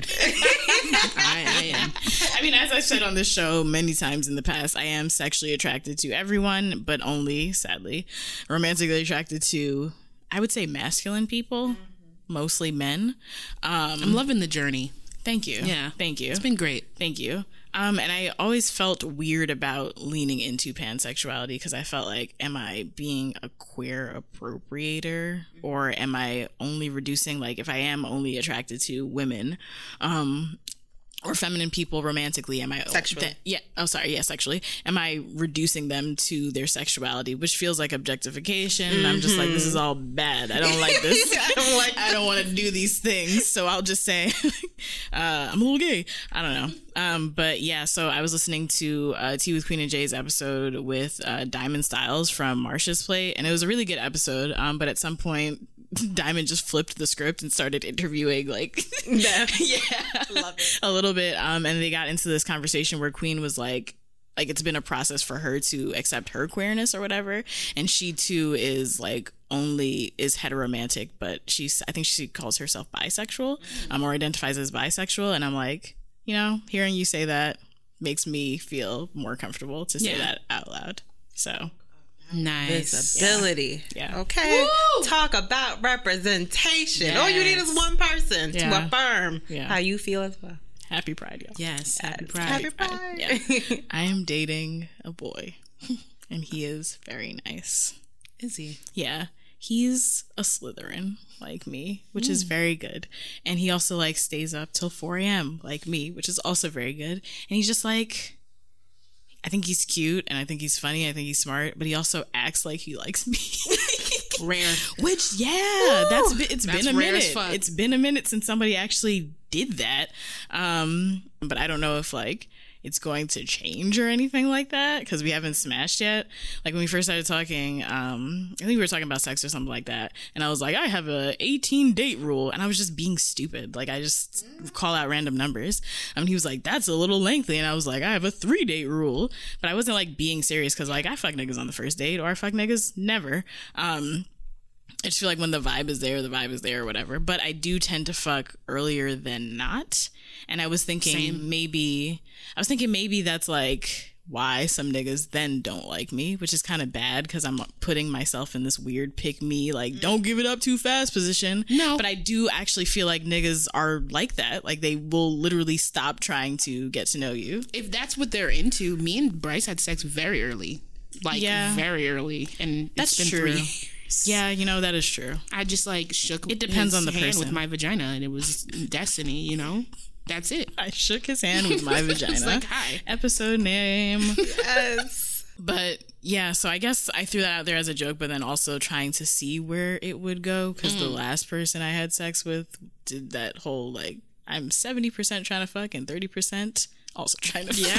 I, I am.
I mean, as I've said on this show many times in the past, I am sexually attracted to everyone, but only, sadly, romantically attracted to, I would say, masculine people, mm-hmm. mostly men. Um,
I'm loving the journey.
Thank you.
Yeah.
Thank you.
It's been great.
Thank you. Um, and I always felt weird about leaning into pansexuality because I felt like, am I being a queer appropriator, or am I only reducing, like, if I am only attracted to women, um, or feminine people romantically, am I
sexually?
Th- yeah. Oh, sorry. Yeah, sexually. Am I reducing them to their sexuality, which feels like objectification? Mm-hmm. And I'm just like, this is all bad. I don't like this. I don't like. I don't want to do these things. So I'll just say, uh, I'm a little gay. I don't know. Um, but yeah. So I was listening to uh, Tea with Queen and Jay's episode with uh, Diamond Styles from Marsha's Plate, and it was a really good episode. Um, but at some point, Diamond just flipped the script and started interviewing, like,
yeah,
love it a little bit. Um, and they got into this conversation where Queen was like, like it's been a process for her to accept her queerness or whatever, and she too is like only is heteromantic, but she's I think she calls herself bisexual, um, or identifies as bisexual. And I'm like, you know, hearing you say that makes me feel more comfortable to say yeah. that out loud. So.
Nice.
Visibility.
Yeah. yeah.
Okay.
Woo!
Talk about representation.
Yes.
All you need is one person
yeah.
to affirm
yeah.
how you feel as well.
Happy Pride, y'all.
Yes. Happy
Yes.
Pride.
Happy Pride.
Yeah. I am dating a boy, and he is very nice.
Is he?
Yeah. He's a Slytherin like me, which mm. is very good. And he also like stays up till four a.m. like me, which is also very good. And he's just like, I think he's cute, and I think he's funny, I think he's smart, but he also acts like he likes me.
Rare.
Which, yeah, Woo! that's been, it's
that's
been a
rare
minute.
as fuck.
It's been a minute since somebody actually did that. Um, but I don't know if like it's going to change or anything like that because we haven't smashed yet. Like when we first started talking, um, I think we were talking about sex or something like that. And I was like, I have a eighteen date rule. And I was just being stupid. Like I just call out random numbers. I mean, he was like, that's a little lengthy. And I was like, I have a three date rule. But I wasn't like being serious because like I fuck niggas on the first date or I fuck niggas never. Um, I just feel like when the vibe is there, the vibe is there or whatever. But I do tend to fuck earlier than not. And I was thinking Same. maybe, I was thinking maybe that's like why some niggas then don't like me, which is kind of bad because I'm putting myself in this weird pick me, like, don't give it up too fast position. No. But I do actually feel like niggas are like that. Like they will literally stop trying to get to know you.
If that's what they're into, me and Bryce had sex very early. Like yeah. very early. And
that's
it's been
true.
three years.
Yeah, you know, that is true.
I just like shook
it depends
his
on the
hand
person.
with my vagina and it was destiny, you know? That's it.
I shook his hand with my vagina.
It's like, hi.
Episode name.
Yes.
But yeah, so I guess I threw that out there as a joke, but then also trying to see where it would go because mm. the last person I had sex with did that whole like, I'm seventy percent trying to fuck and thirty percent also trying to fuck.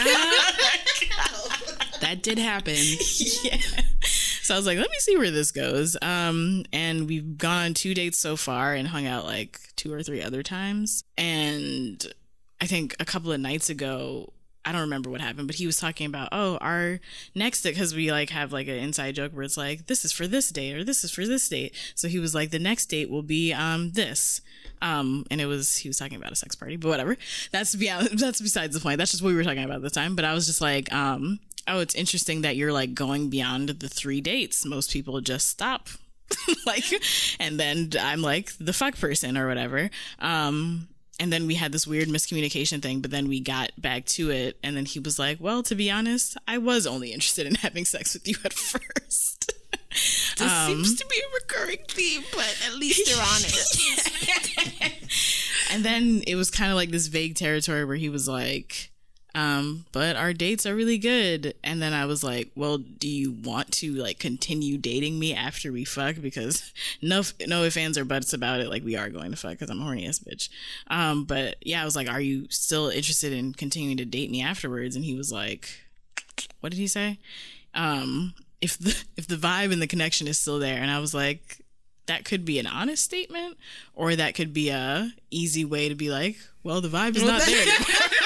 Yeah. That did happen.
Yeah. So I was like, let me see where this goes. Um, and we've gone on two dates so far and hung out like two or three other times. And I think a couple of nights ago, I don't remember what happened, but he was talking about, oh, our next date, because we like have like an inside joke where it's like, this is for this date or this is for this date. So he was like, the next date will be um this. Um, and it was, he was talking about a sex party, but whatever. That's beyond, that's besides the point. That's just what we were talking about at the time. But I was just like, um, oh, it's interesting that you're like going beyond the three dates. Most people just stop. Like, and then I'm like the fuck person or whatever. Um, and then we had this weird miscommunication thing, but then we got back to it. And then he was like, well, to be honest, I was only interested in having sex with you at first.
This um, seems to be a recurring theme, but at least they're honest.
And then it was kind of like this vague territory where he was like, um, but our dates are really good. And then I was like, well, do you want to like continue dating me after we fuck? Because no, no ifs, ands, or buts about it. Like we are going to fuck because I'm a horny ass bitch. Um, but yeah, I was like, are you still interested in continuing to date me afterwards? And he was like, what did he say? Um, if the, if the vibe and the connection is still there. And I was like, that could be an honest statement, or that could be a easy way to be like, well, the vibe is not there anymore.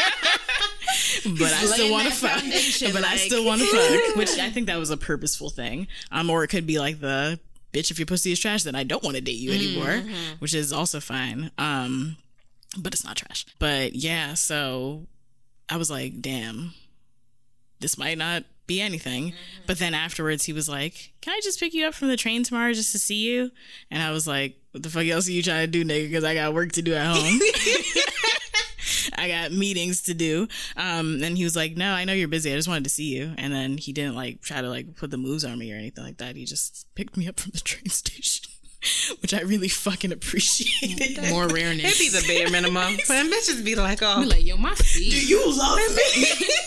But I still want to fuck. But like... I still want to fuck, which I think that was a purposeful thing. Um, or it could be like the bitch, if your pussy is trash, then I don't want to date you anymore, mm-hmm. which is also fine. Um, but it's not trash. But yeah, so I was like, damn, this might not be anything. Mm-hmm. But then afterwards, he was like, can I just pick you up from the train tomorrow just to see you? And I was like, what the fuck else are you trying to do, nigga? Because I got work to do at home. I got meetings to do. Um, and he was like, no, I know you're busy. I just wanted to see you. And then he didn't like try to like put the moves on me or anything like that. He just picked me up from the train station, which I really fucking appreciated.
More rareness.
It'd be the bare minimum. But them bitches be like, oh.
Be like, yo, my feet.
Do you love me?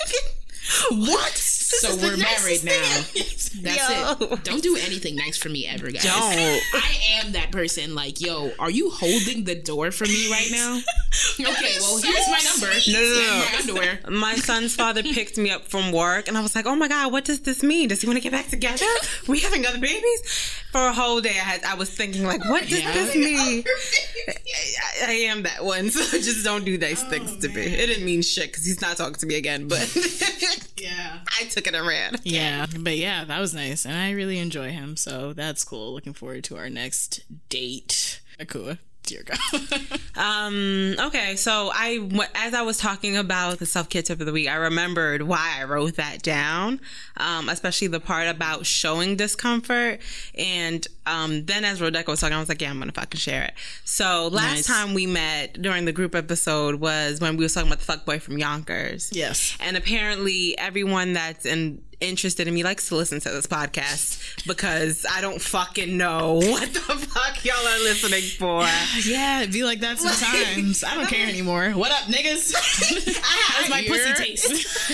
What? So we're married now. That's yo. It. Don't do anything nice for me ever, guys.
Don't.
I am that person. Like, yo, are you holding the door for me right now? Okay, well, so here's my number.
No, no, no.
My underwear.
My son's father picked me up from work, and I was like, oh my God, what does this mean? Does he want to get back together? We having other babies? For a whole day, I had, I was thinking, like, what does yeah. this mean? I, I am that one, so just don't do nice oh, things to man. me. It didn't mean shit, because he's not talking to me again, but
yeah,
I took it and ran.
Yeah, but yeah, that was nice, and I really enjoy him, so that's cool. Looking forward to our next date. Akua. Dear God.
um, okay, so I, as I was talking about the self-care tip of the week, I remembered why I wrote that down, um, especially the part about showing discomfort. And um, then as Rodeka was talking, I was like, yeah, I'm going to fucking share it. So last nice. time we met during the group episode was when we were talking about the fuckboy from Yonkers.
Yes.
And apparently everyone that's in interested in me likes to listen to this podcast because I don't fucking know what the fuck y'all are listening for.
Yeah, it'd be like that sometimes. I don't care anymore. What up, niggas? How's my pussy taste?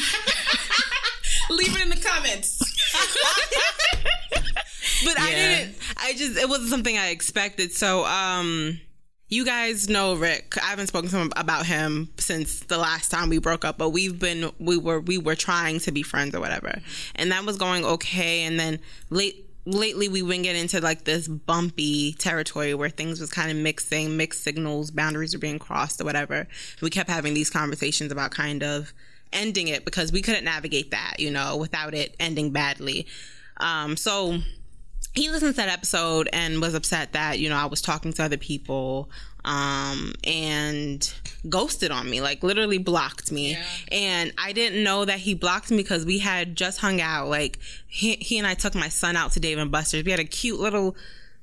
Leave it in the comments.
But yeah. I didn't, I just, it wasn't something I expected. So, um, you guys know Rick. I haven't spoken to him about him since the last time we broke up, but we've been we were we were trying to be friends or whatever, and that was going okay. And then late. Lately, we went get into like this bumpy territory where things was kind of mixing, mixed signals, boundaries were being crossed or whatever. We kept having these conversations about kind of ending it because we couldn't navigate that, you know, without it ending badly. Um, so he listened to that episode and was upset that, you know, I was talking to other people um, and ghosted on me, like literally blocked me. Yeah. And I didn't know that he blocked me because we had just hung out. Like he, he and I took my son out to Dave and Buster's. We had a cute little,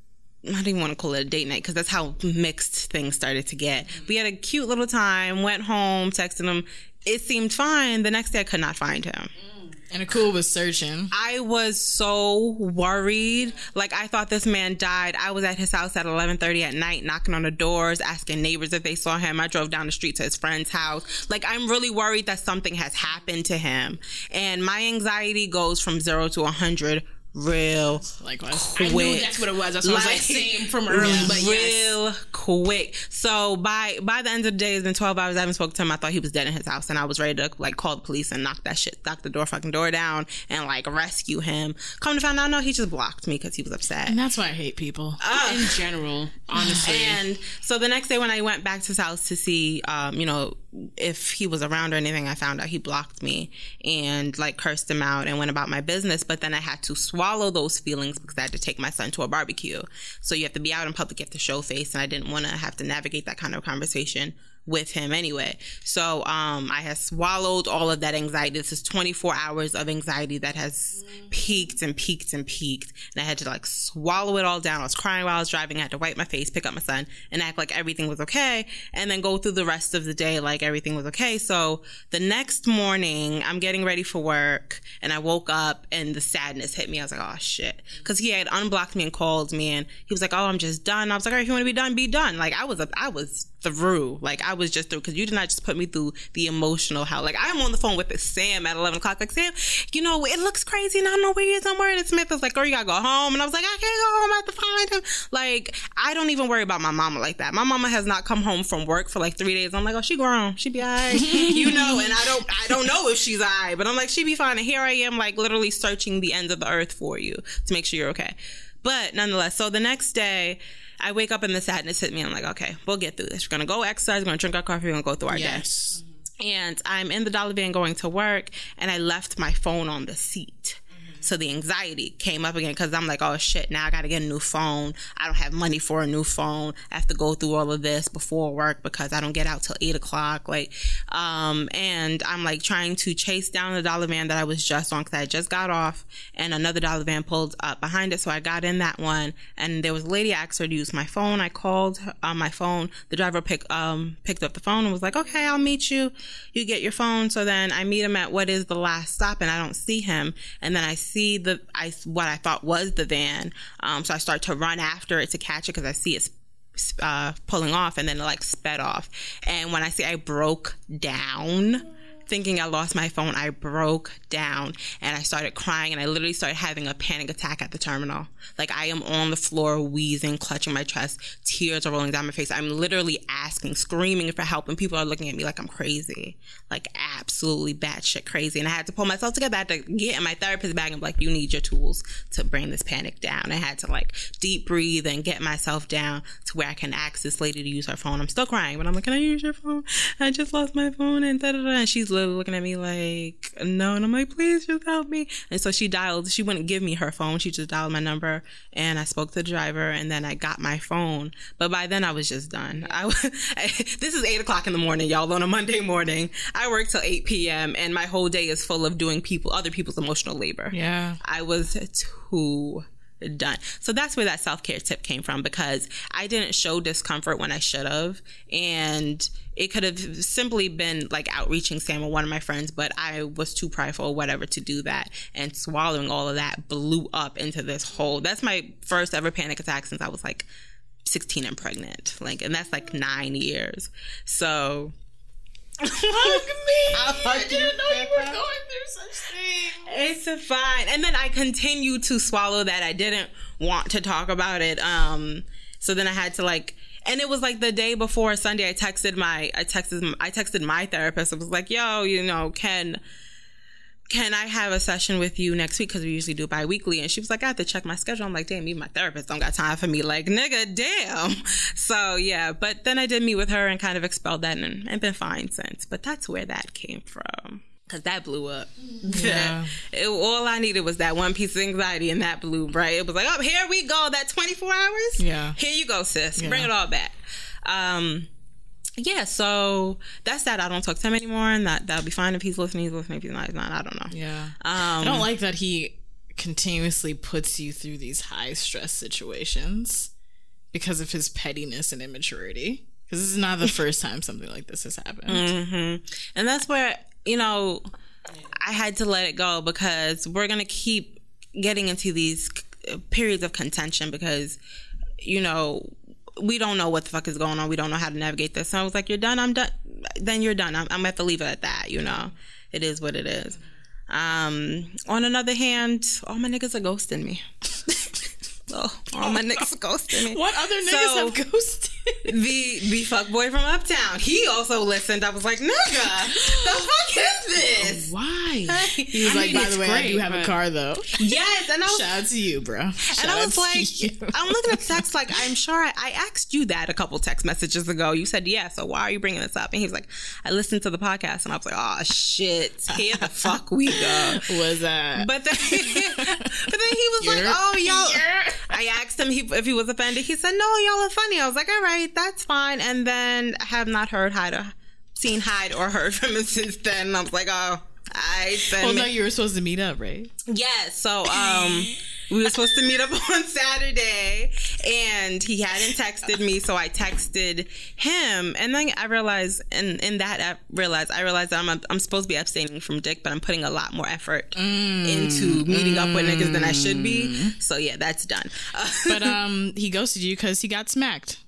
I don't even want to call it a date night because that's how mixed things started to get. Mm-hmm. We had a cute little time, went home, texted him. It seemed fine. The next day I could not find him. Mm.
And Akul was searching.
I was so worried. Like, I thought this man died. I was at his house at eleven thirty at night, knocking on the doors, asking neighbors if they saw him. I drove down the street to his friend's house. Like, I'm really worried that something has happened to him. And my anxiety goes from zero to one hundred real
Likewise.
quick.
I knew that's what it was. That's what like, I was like, same from early,
yeah.
but
real
yes.
quick. So by by the end of the day, it's been twelve hours. I haven't spoken to him. I thought he was dead in his house, and I was ready to like call the police and knock that shit, knock the door fucking door down, and like rescue him. Come to find out, no, he just blocked me because he was upset.
And that's why I hate people
uh,
in general, honestly.
And so the next day when I went back to his house to see, um, you know, if he was around or anything, I found out he blocked me and like cursed him out and went about my business. But then I had to swallow those feelings because I had to take my son to a barbecue. So you have to be out in public, you have to show face, and I didn't want to have to navigate that kind of conversation with him anyway. So um, I had swallowed all of that anxiety. This is twenty-four hours of anxiety that has peaked and peaked and peaked. And I had to like swallow it all down. I was crying while I was driving. I had to wipe my face, pick up my son, and act like everything was okay. And then go through the rest of the day like everything was okay. So the next morning, I'm getting ready for work, and I woke up and the sadness hit me. I was like, oh shit. Because he had unblocked me and called me, and he was like, oh, I'm just done. I was like, all right, if you want to be done, be done. Like I was, a, I was through. Like I was just through because you did not just put me through the emotional hell. Like I'm on the phone with Sam at eleven o'clock. Like, Sam, you know, it looks crazy and I don't know where he is somewhere. And Smith was like, girl, you gotta go home. And I was like, I can't go home. I have to find him. Like, I don't even worry about my mama like that. My mama has not come home from work for like three days. I'm like, oh, she grown. She be all right. You know, and I don't I don't know if she's all right, but I'm like, she be fine. And here I am, like literally searching the ends of the earth for you to make sure you're okay. But nonetheless, so the next day, I wake up and the sadness hit me. I'm like, okay, we'll get through this. We're going to go exercise. We're going to drink our coffee. We're going to go through our
yes.
day. And I'm in the dollar van going to work, and I left my phone on the seat. So the anxiety came up again because I'm like, oh shit, now I got to get a new phone. I don't have money for a new phone. I have to go through all of this before work because I don't get out till eight o'clock. Like, um, and I'm like trying to chase down the dollar van that I was just on because I just got off, and another dollar van pulled up behind it. So I got in that one, and there was a lady asked her to use my phone. I called on my phone. The driver pick, um, picked up the phone and was like, okay, I'll meet you. You get your phone. So then I meet him at what is the last stop, and I don't see him. And then I see the I what I thought was the van, um, so I start to run after it to catch it because I see it uh, pulling off, and then it like sped off. And when I say I broke down, thinking I lost my phone, I broke down and I started crying, and I literally started having a panic attack at the terminal. Like I am on the floor wheezing, clutching my chest, tears are rolling down my face. I'm literally asking, screaming for help, and people are looking at me like I'm crazy, like absolutely batshit crazy. And I had to pull myself together. I had to get in my therapist's bag and be like, you need your tools to bring this panic down. I had to like deep breathe and get myself down to where I can ask this lady to use her phone. I'm still crying, but I'm like, can I use your phone? I just lost my phone, and da da da. And she's literally looking at me like, no. And I'm like, please just help me. And so she dialed, she wouldn't give me her phone. She just dialed my number, and I spoke to the driver, and then I got my phone. But by then I was just done. I, I this is eight o'clock in the morning, y'all, on a Monday morning. I work till eight p.m. and my whole day is full of doing people, other people's emotional labor.
Yeah.
I was too done. So that's where that self-care tip came from, because I didn't show discomfort when I should have, and it could have simply been like outreaching Sam or one of my friends, but I was too prideful or whatever to do that, and swallowing all of that blew up into this whole, that's my first ever panic attack since I was like sixteen and pregnant, like, and that's like nine years. So
hug me. I didn't know you were going through such things.
It's fine. And then I continued to swallow that. I didn't want to talk about it. Um, so then I had to like, and it was like the day before Sunday. I texted my, I texted, I texted my therapist. It was like, yo, you know, can, can I have a session with you next week? Because we usually do it bi-weekly. And she was like, I have to check my schedule. I'm like, damn, even my therapist don't got time for me. Like, nigga, damn. So, yeah. But then I did meet with her and kind of expelled that and, and been fine since. But that's where that came from. Because that blew up.
Yeah.
it, all I needed was that one piece of anxiety, and that blew, right? It was like, oh, here we go. That twenty-four hours?
Yeah.
Here you go, sis.
Yeah.
Bring it all back. Um... Yeah, so that's that. I don't talk to him anymore, and that that'll be fine if he's listening. He's listening. If he's not, he's not. I don't know.
Yeah,
um,
I don't like that he continuously puts you through these high stress situations because of his pettiness and immaturity. Because this is not the first time something like this has happened.
Mm-hmm. And that's where, you know, I had to let it go, because we're gonna keep getting into these periods of contention because, you know, we don't know what the fuck is going on. We don't know how to navigate this. So I was like, you're done? I'm done. Then you're done. I'm, I'm going to have to leave it at that, you know? It is what it is. Um, on another hand, all my niggas are ghosting me. Oh, all my niggas are ghosting me.
What other niggas
So,
have ghosted?
The the fuckboy from Uptown. He also listened. I was like, nigga, the fuck is this?
Why?
He was
I
like,
mean,
by
it's
the way, I
great,
do have a
but-
car, though.
Yes, and I was
Shout out to you, bro. Shout
And I
out
was
to
like,
you.
I'm looking at text like, I'm sure I, I asked you that a couple text messages ago. You said, yeah, so why are you bringing this up? And he was like, I listened to the podcast. And I was like, oh, shit. Here the fuck we go.
Was that?
But then, but then he was like,
You're-
oh, y'all.
you're-
I asked him he, if he was offended. He said, no, y'all are funny. I was like, all right, that's fine. And then I have not heard Hyde or seen Hyde or heard from him since then. And I was like, oh, I then.
Well, no, you were supposed to meet up, right?
Yes. So um, we were supposed to meet up on Saturday, and he hadn't texted me, so I texted him, and then I realized, and in that I realized, I realized that I'm I'm supposed to be abstaining from dick, but I'm putting a lot more effort
Mm.
into meeting up with niggas than I should be. So yeah, that's done. Uh,
But um, he ghosted you because he got smacked.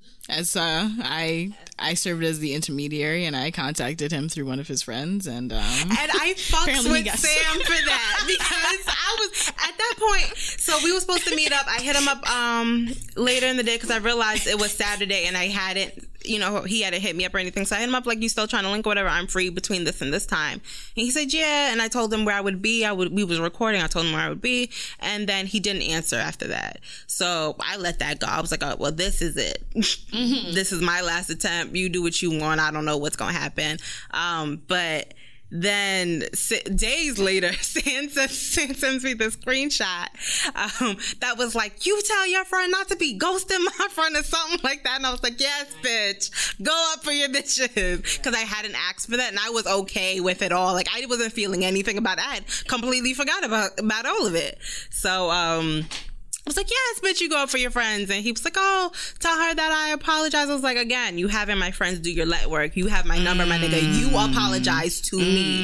As uh, I I served as the intermediary, and I contacted him through one of his friends, and um,
And I fucked
Apparently he
with
got
Sam for that, because I was at that point. So we were supposed to meet up. I hit him up um, later in the day because I realized it was Saturday and I hadn't, you know, he hadn't hit me up or anything. So I hit him up like, you still trying to link or whatever? I'm free between this and this time. And he said, yeah. And I told him where I would be. I would. We was recording. I told him where I would be. And then he didn't answer after that. So I let that go. I was like, oh, well, this is it. Mm-hmm. This is my last attempt. You do what you want. I don't know what's going to happen. Um, but then s- days later, Sam sends, Sam sends me the screenshot um, that was like, you tell your friend not to be ghosting my friend or something like that. And I was like, yes, bitch, go up for your bitches. Because I hadn't asked for that, and I was okay with it all. Like, I wasn't feeling anything about it. I had completely forgot about, about all of it. So, um... I was like, yes, bitch, you go up for your friends. And he was like, oh, tell her that I apologize. I was like, again, you having my friends do your let work. You have my number, my nigga. You apologize to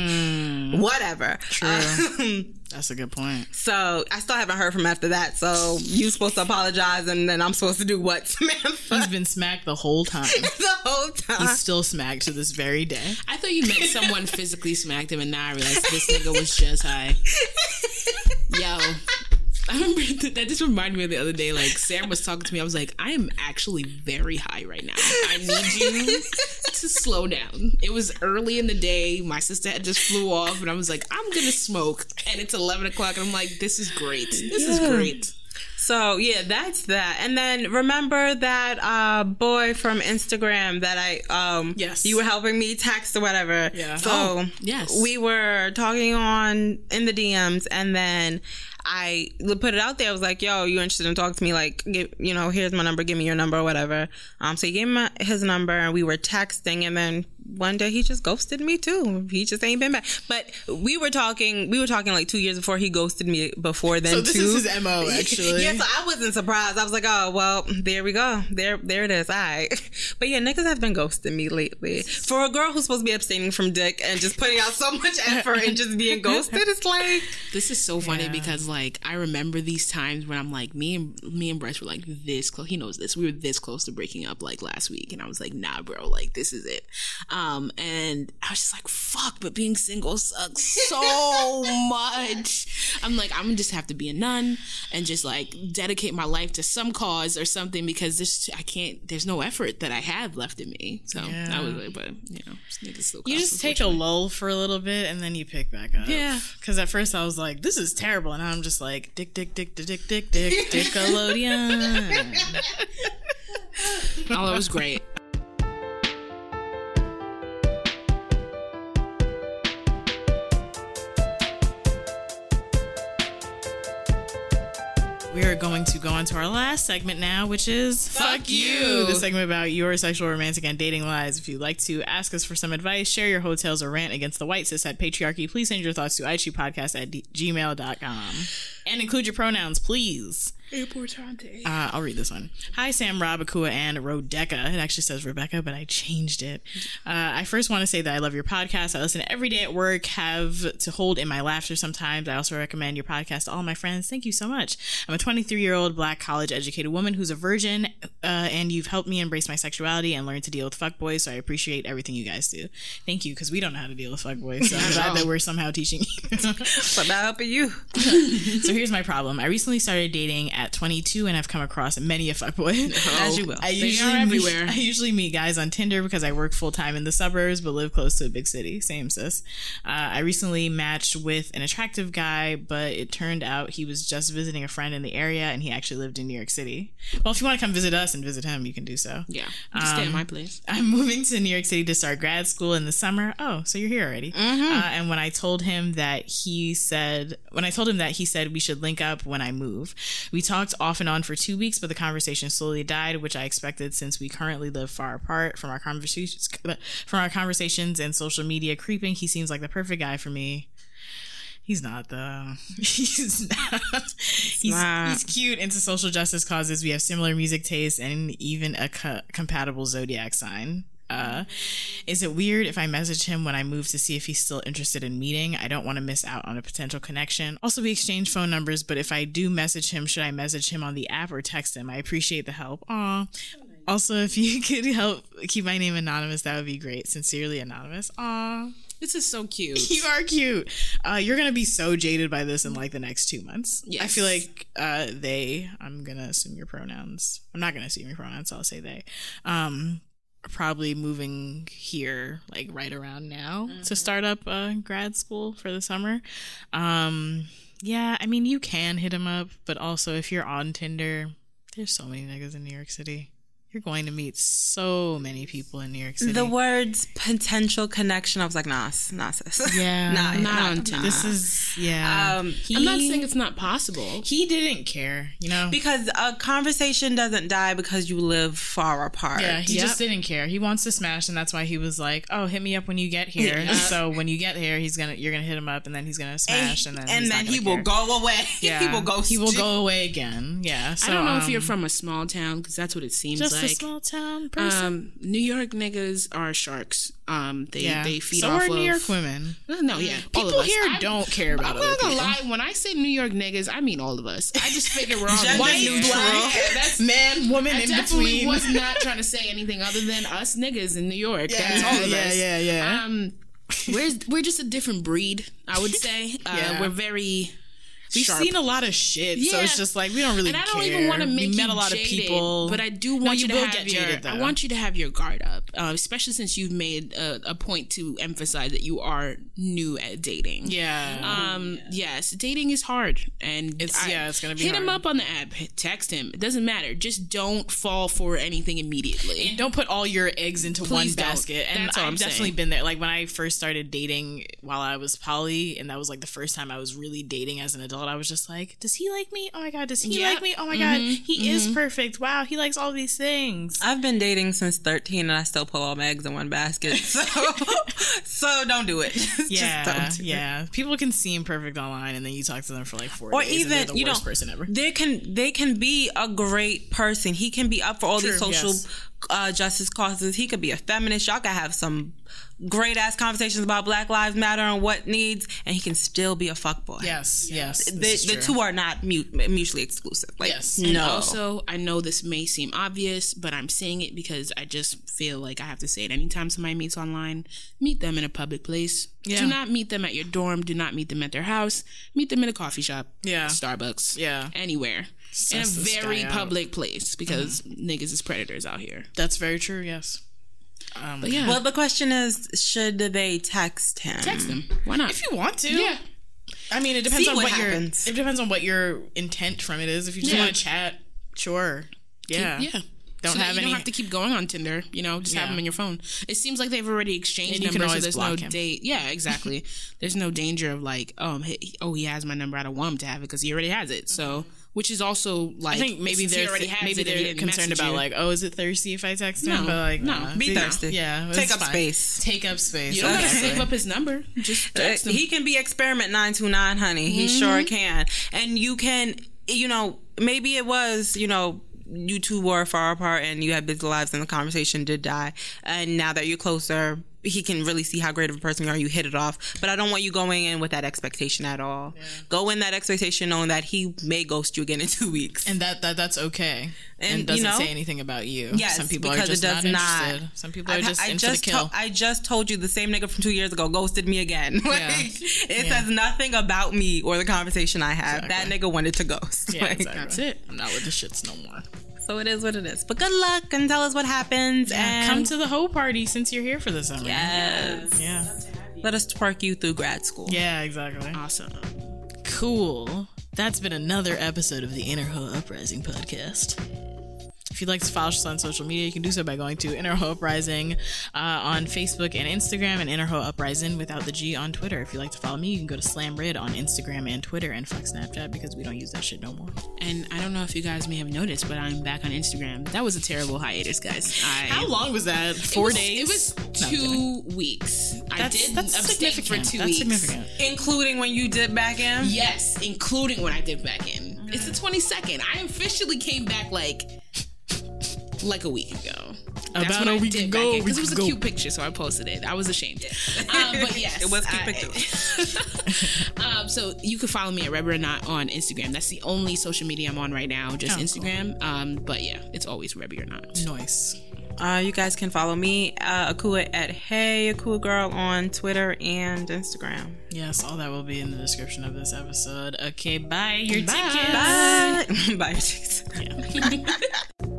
me. Whatever.
True.
Um,
that's a good point.
so I still haven't heard from him after that. So you supposed to apologize, and then I'm supposed to do what, Samantha?
He's been smacked the whole time.
the whole time.
He's still smacked to this very day.
I thought you meant someone physically smacked him, and now I realized this nigga was just high. Yo. I remember that, that just reminded me of the other day. Like, Sam was talking to me. I was like, I am actually very high right now. I need you to slow down. It was early in the day. My sister had just flew off, and I was like, I'm gonna smoke. And it's eleven o'clock, and I'm like, this is great. This is great.
So yeah, that's that. And then remember that uh, boy from Instagram that I um
Yes.
you were helping me text or whatever.
Yeah.
So
Oh, yes.
we were talking on in the D Ms, and then I put it out there. I was like, yo, you interested in talking to me? Like, give, you know, here's my number. Give me your number or whatever. Um, so he gave me my, his number, and we were texting, and then one day he just ghosted me too. He just ain't been back. But we were talking, we were talking like two years before he ghosted me before then
So this
too.
is his M O, actually.
Yeah, so I wasn't surprised. I was like, oh, well, there we go. There there it is. All right. But yeah, niggas have been ghosting me lately. For a girl who's supposed to be abstaining from dick and just putting out so much effort and just being ghosted, it's like...
This is so funny
Yeah.
because, like, I remember these times when I'm like, me and me and Brett were like this close. He knows this. We were this close to breaking up like last week, and I was like, nah, bro, like this is it. Um, Um, and I was just like, fuck, but being single sucks so much. I'm like, I'm gonna just have to be a nun and just like dedicate my life to some cause or something, because this I can't. There's no effort that I have left in me. So
Yeah.
I was like, but you know, niggas still
You
cost,
just take a lull for a little bit and then you pick back up.
Yeah.
Because at first I was like, this is terrible. And now I'm just like, dick, dick, dick, dick, dick, dick, dick, Dickelodeon.
Oh, it was great.
We are going to go on to our last segment now, which is Fuck You, the segment about your sexual, romantic, and dating lives. If you'd like to ask us for some advice, share your hotels, or rant against the white cishet patriarchy, please send your thoughts to itchupodcast at gmail dot com. And include your pronouns, please.
Importante.
Uh, I'll read this one. Hi, Sam, Rob, Akua, and Rodecca. It actually says Rebecca, but I changed it. Uh, I first want to say that I love your podcast. I listen every day at work, have to hold in my laughter sometimes. I also recommend your podcast to all my friends. Thank you so much. I'm a twenty-three-year-old black college-educated woman who's a virgin, uh, and you've helped me embrace my sexuality and learn to deal with fuckboys, so I appreciate everything you guys do. Thank you, because we don't know how to deal with fuckboys, so I'm glad that we're somehow teaching you.
But not helping you.
So here's my problem. I recently started dating at twenty-two and I've come across many a fuckboy.
As you will.
I
They
usually
are everywhere.
Meet, I usually meet guys on Tinder because I work full time in the suburbs but live close to a big city. Same sis. Uh, I recently matched with an attractive guy, but it turned out he was just visiting a friend in the area and he actually lived in New York City. Well, if you want to come visit us and visit him, you can do so.
Yeah. Just stay at
Um,
my place.
I'm moving to New York City to start grad school in the summer. Oh, so you're here already.
Mm-hmm.
Uh, and when I told him that he said, when I told him that he said we should link up when I move. We talked off and on for two weeks, but the conversation slowly died, which I expected since we currently live far apart. From our conversations, from our conversations and social media creeping, he seems like the perfect guy for me. He's not though. He's not. He's,
not.
he's cute, into social justice causes. We have similar music tastes and even a co- compatible zodiac sign. Uh, is it weird if I message him when I move to see if he's still interested in meeting? I don't want to miss out on a potential connection. Also, we exchange phone numbers, but if I do message him, should I message him on the app or text him? I appreciate the help. Aw. Also, if you could help keep my name anonymous, that would be great. Sincerely, Anonymous. Aw.
This is so cute.
You are cute. Uh, you're going to be so jaded by this in like the next two months.
Yes.
I feel like uh, they, I'm going to assume your pronouns. I'm not going to assume your pronouns, so I'll say they. Um, are probably moving here like right around now mm-hmm. to start up uh, grad school for the summer. Um, yeah, I mean, you can hit him up, but also if you're on Tinder, there's so many niggas in New York City. You're going to meet so many people in New York City.
The words potential connection, I was like, nah, nah, sis.
Yeah.
nah,
Not
nah,
on
nah.
Tinder.
This is, yeah.
Um,
He-
I'm not saying it's not possible.
He didn't care, you know?
Because a conversation doesn't die because you live far apart.
Yeah, he
Yep.
just didn't care. He wants to smash, and that's why he was like, "Oh, hit me up when you get here."
Yeah.
So when you get here, he's gonna, you're gonna hit him up, and then he's gonna smash, and, then
and
he's
then
not
he
gonna
will
care.
go away.
Yeah,
he will go.
He will
stu-
go away again. Yeah. So,
I don't know if
um,
you're from a small town, because that's what it seems
just
like.
a small town person.
Um, New York niggas are sharks. Um, they
yeah,
they feed
so
off
are
of
New York women.
No, yeah, all
People
of us.
here
I-
don't care about
I'm
other
not gonna
people.
lie. When I say New York niggas, I mean all of us. I just figure we're all
Gender
white,
neutral.
black. That's
Man, woman,
I
in
definitely
between.
was not trying to say anything other than us niggas in New York. That's all of
yeah,
us.
yeah, yeah.
Um, we're we're just a different breed, I would say. Uh,
Yeah.
We're very.
We've
sharp.
seen a lot of shit, so
Yeah.
it's just like we don't really
And I
care.
don't even want to make
we
you
met a lot
jaded,
of people,
but I do want
No,
you,
you
to
will
have
get
your.
jaded,
I
though.
want you to have your guard up, uh, especially since you've made a, a point to emphasize that you are new at dating.
Yeah.
Um. Yes, dating is hard, and
It's-
I-
yeah, it's gonna be
hit him
hard.
up on the app, text him. It doesn't matter. Just don't fall for anything immediately.
And don't put all your eggs into one
Please don't.
basket. And
That's all
I've
I'm
definitely
saying.
been there. Like when I first started dating while I was poly, and that was like the first time I was really dating as an adult, I was just like, does he like me? Oh my God, does he
Yeah.
like me? Oh my
Mhm.
God, he is perfect. Wow, he likes all these things.
I've been dating since thirteen, and I still put all my eggs in one basket. So, so don't do it. Just
Yeah,
don't do it.
yeah. People can seem perfect online, and then you talk to them for like four
Or
days, and
even
they're the
you
worst
know,
person ever.
they can they can be a great person. He can be up for all these
True,
social
yes.
uh, justice causes. He could be a feminist. Y'all could have some great ass conversations about Black Lives Matter and what needs, and he can still be a fuckboy.
Yes, yes.
The,
this is
the
true.
two are not mut- mutually exclusive. Like,
Yes.
And
no.
also, I know this may seem obvious, but I'm saying it because I just feel like I have to say it. Anytime somebody meets online, meet them in a public place.
Yeah.
Do not meet them at your dorm. Do not meet them at their house. Meet them in a coffee shop.
Yeah.
Niggas is predators out here.
That's very true, yes. Um,
But yeah,
Well, the question is, should they text him?
text them. Why not?
if you want to.
Yeah.
I mean, it depends
See
on
what
what, your
happens.
it depends on what your intent from it is. If you just
Yeah.
want to chat, sure. Yeah.
Yeah.
Don't
So that
have
you
any
don't have to keep going on Tinder, you know, just have
Yeah.
them on your phone. It seems like they've already exchanged
And you can
numbers, so
always
there's no
block him.
date. Yeah, exactly. There's no danger of like, oh, he, oh, he has my number. I don't want him to have it because he already has it. So, which is also like,
I think maybe
since he
they're
already has
maybe
it and he
they're
didn't
concerned
message
about
you.
like, oh, is it thirsty if I text him?
No,
But like,
no.
nah.
Be
You know,
thirsty.
Yeah, it's
Take up
fine.
space.
Take up space.
You don't gotta
Exactly.
save up his number. Just text
Uh,
him.
he can be experiment nine two nine, honey. He sure can. And you can, you know, maybe it was, you know, you two were far apart and you had busy lives and the conversation did die. And now that you're closer, he can really see how great of a person you are. You hit it off. But I don't want you going in with that expectation at all. Yeah. Go in that expectation knowing that he may ghost you again in two weeks.
And that, that that's okay. And,
And,
doesn't
you know,
say anything about you.
Yes,
Some people are
because
just
it does
not
not.
interested. Some people are
I've-
just
I
into
just
the kill.
to- I just told you the same nigga from two years ago ghosted me again. Like,
Yeah.
it
Yeah.
says nothing about me or the conversation I have.
Exactly.
That nigga wanted to ghost.
yeah,
Like,
exactly.
That's it.
I'm not with the shits no more.
So it is what it is. But good luck and tell us what happens. and
Come to the whole party since you're here for the summer.
Yes.
Yeah.
Let us twerk you through grad school.
Yeah, exactly.
Awesome.
Cool. That's been another episode of the Inner Ho Uprising podcast. If you'd like to follow us on social media, you can do so by going to Inner Ho Uprising uh, on Facebook and Instagram, and Inner Ho Uprising without the G on Twitter. If you'd like to follow me, you can go to SlamRid on Instagram and Twitter, and fuck Snapchat because we don't use that shit no more.
And I don't know if you guys may have noticed, but I'm back on Instagram. That was a terrible hiatus, guys. I,
How long was that? Four
it was,
days?
It was
No, I'm kidding.
two weeks. I
That's,
did
that's
abstain
significant.
for two
that's
weeks.
significant.
Including when you did back in?
Yes, including when I did back in. It's the twenty-second. I officially came back like like a week ago. That's
About
when
a
I
week
did
ago,
back in, 'cause it
week
was a
ago.
cute picture, so I posted it. I was ashamed. Um, but yes,
It was cute
I-
pictures.
um, so you can follow me at Rebel or Not on Instagram. That's the only social media I'm on right now, just
Oh,
Instagram. Um, but yeah, it's always Rebel or Not.
Nice.
Uh, you guys can follow me, uh, Akua, at Hey Akua Girl on Twitter and Instagram.
Yes, all that will be in the description of this episode. Okay, bye. Your
Bye.
tickets.
Bye. Bye.
Yeah.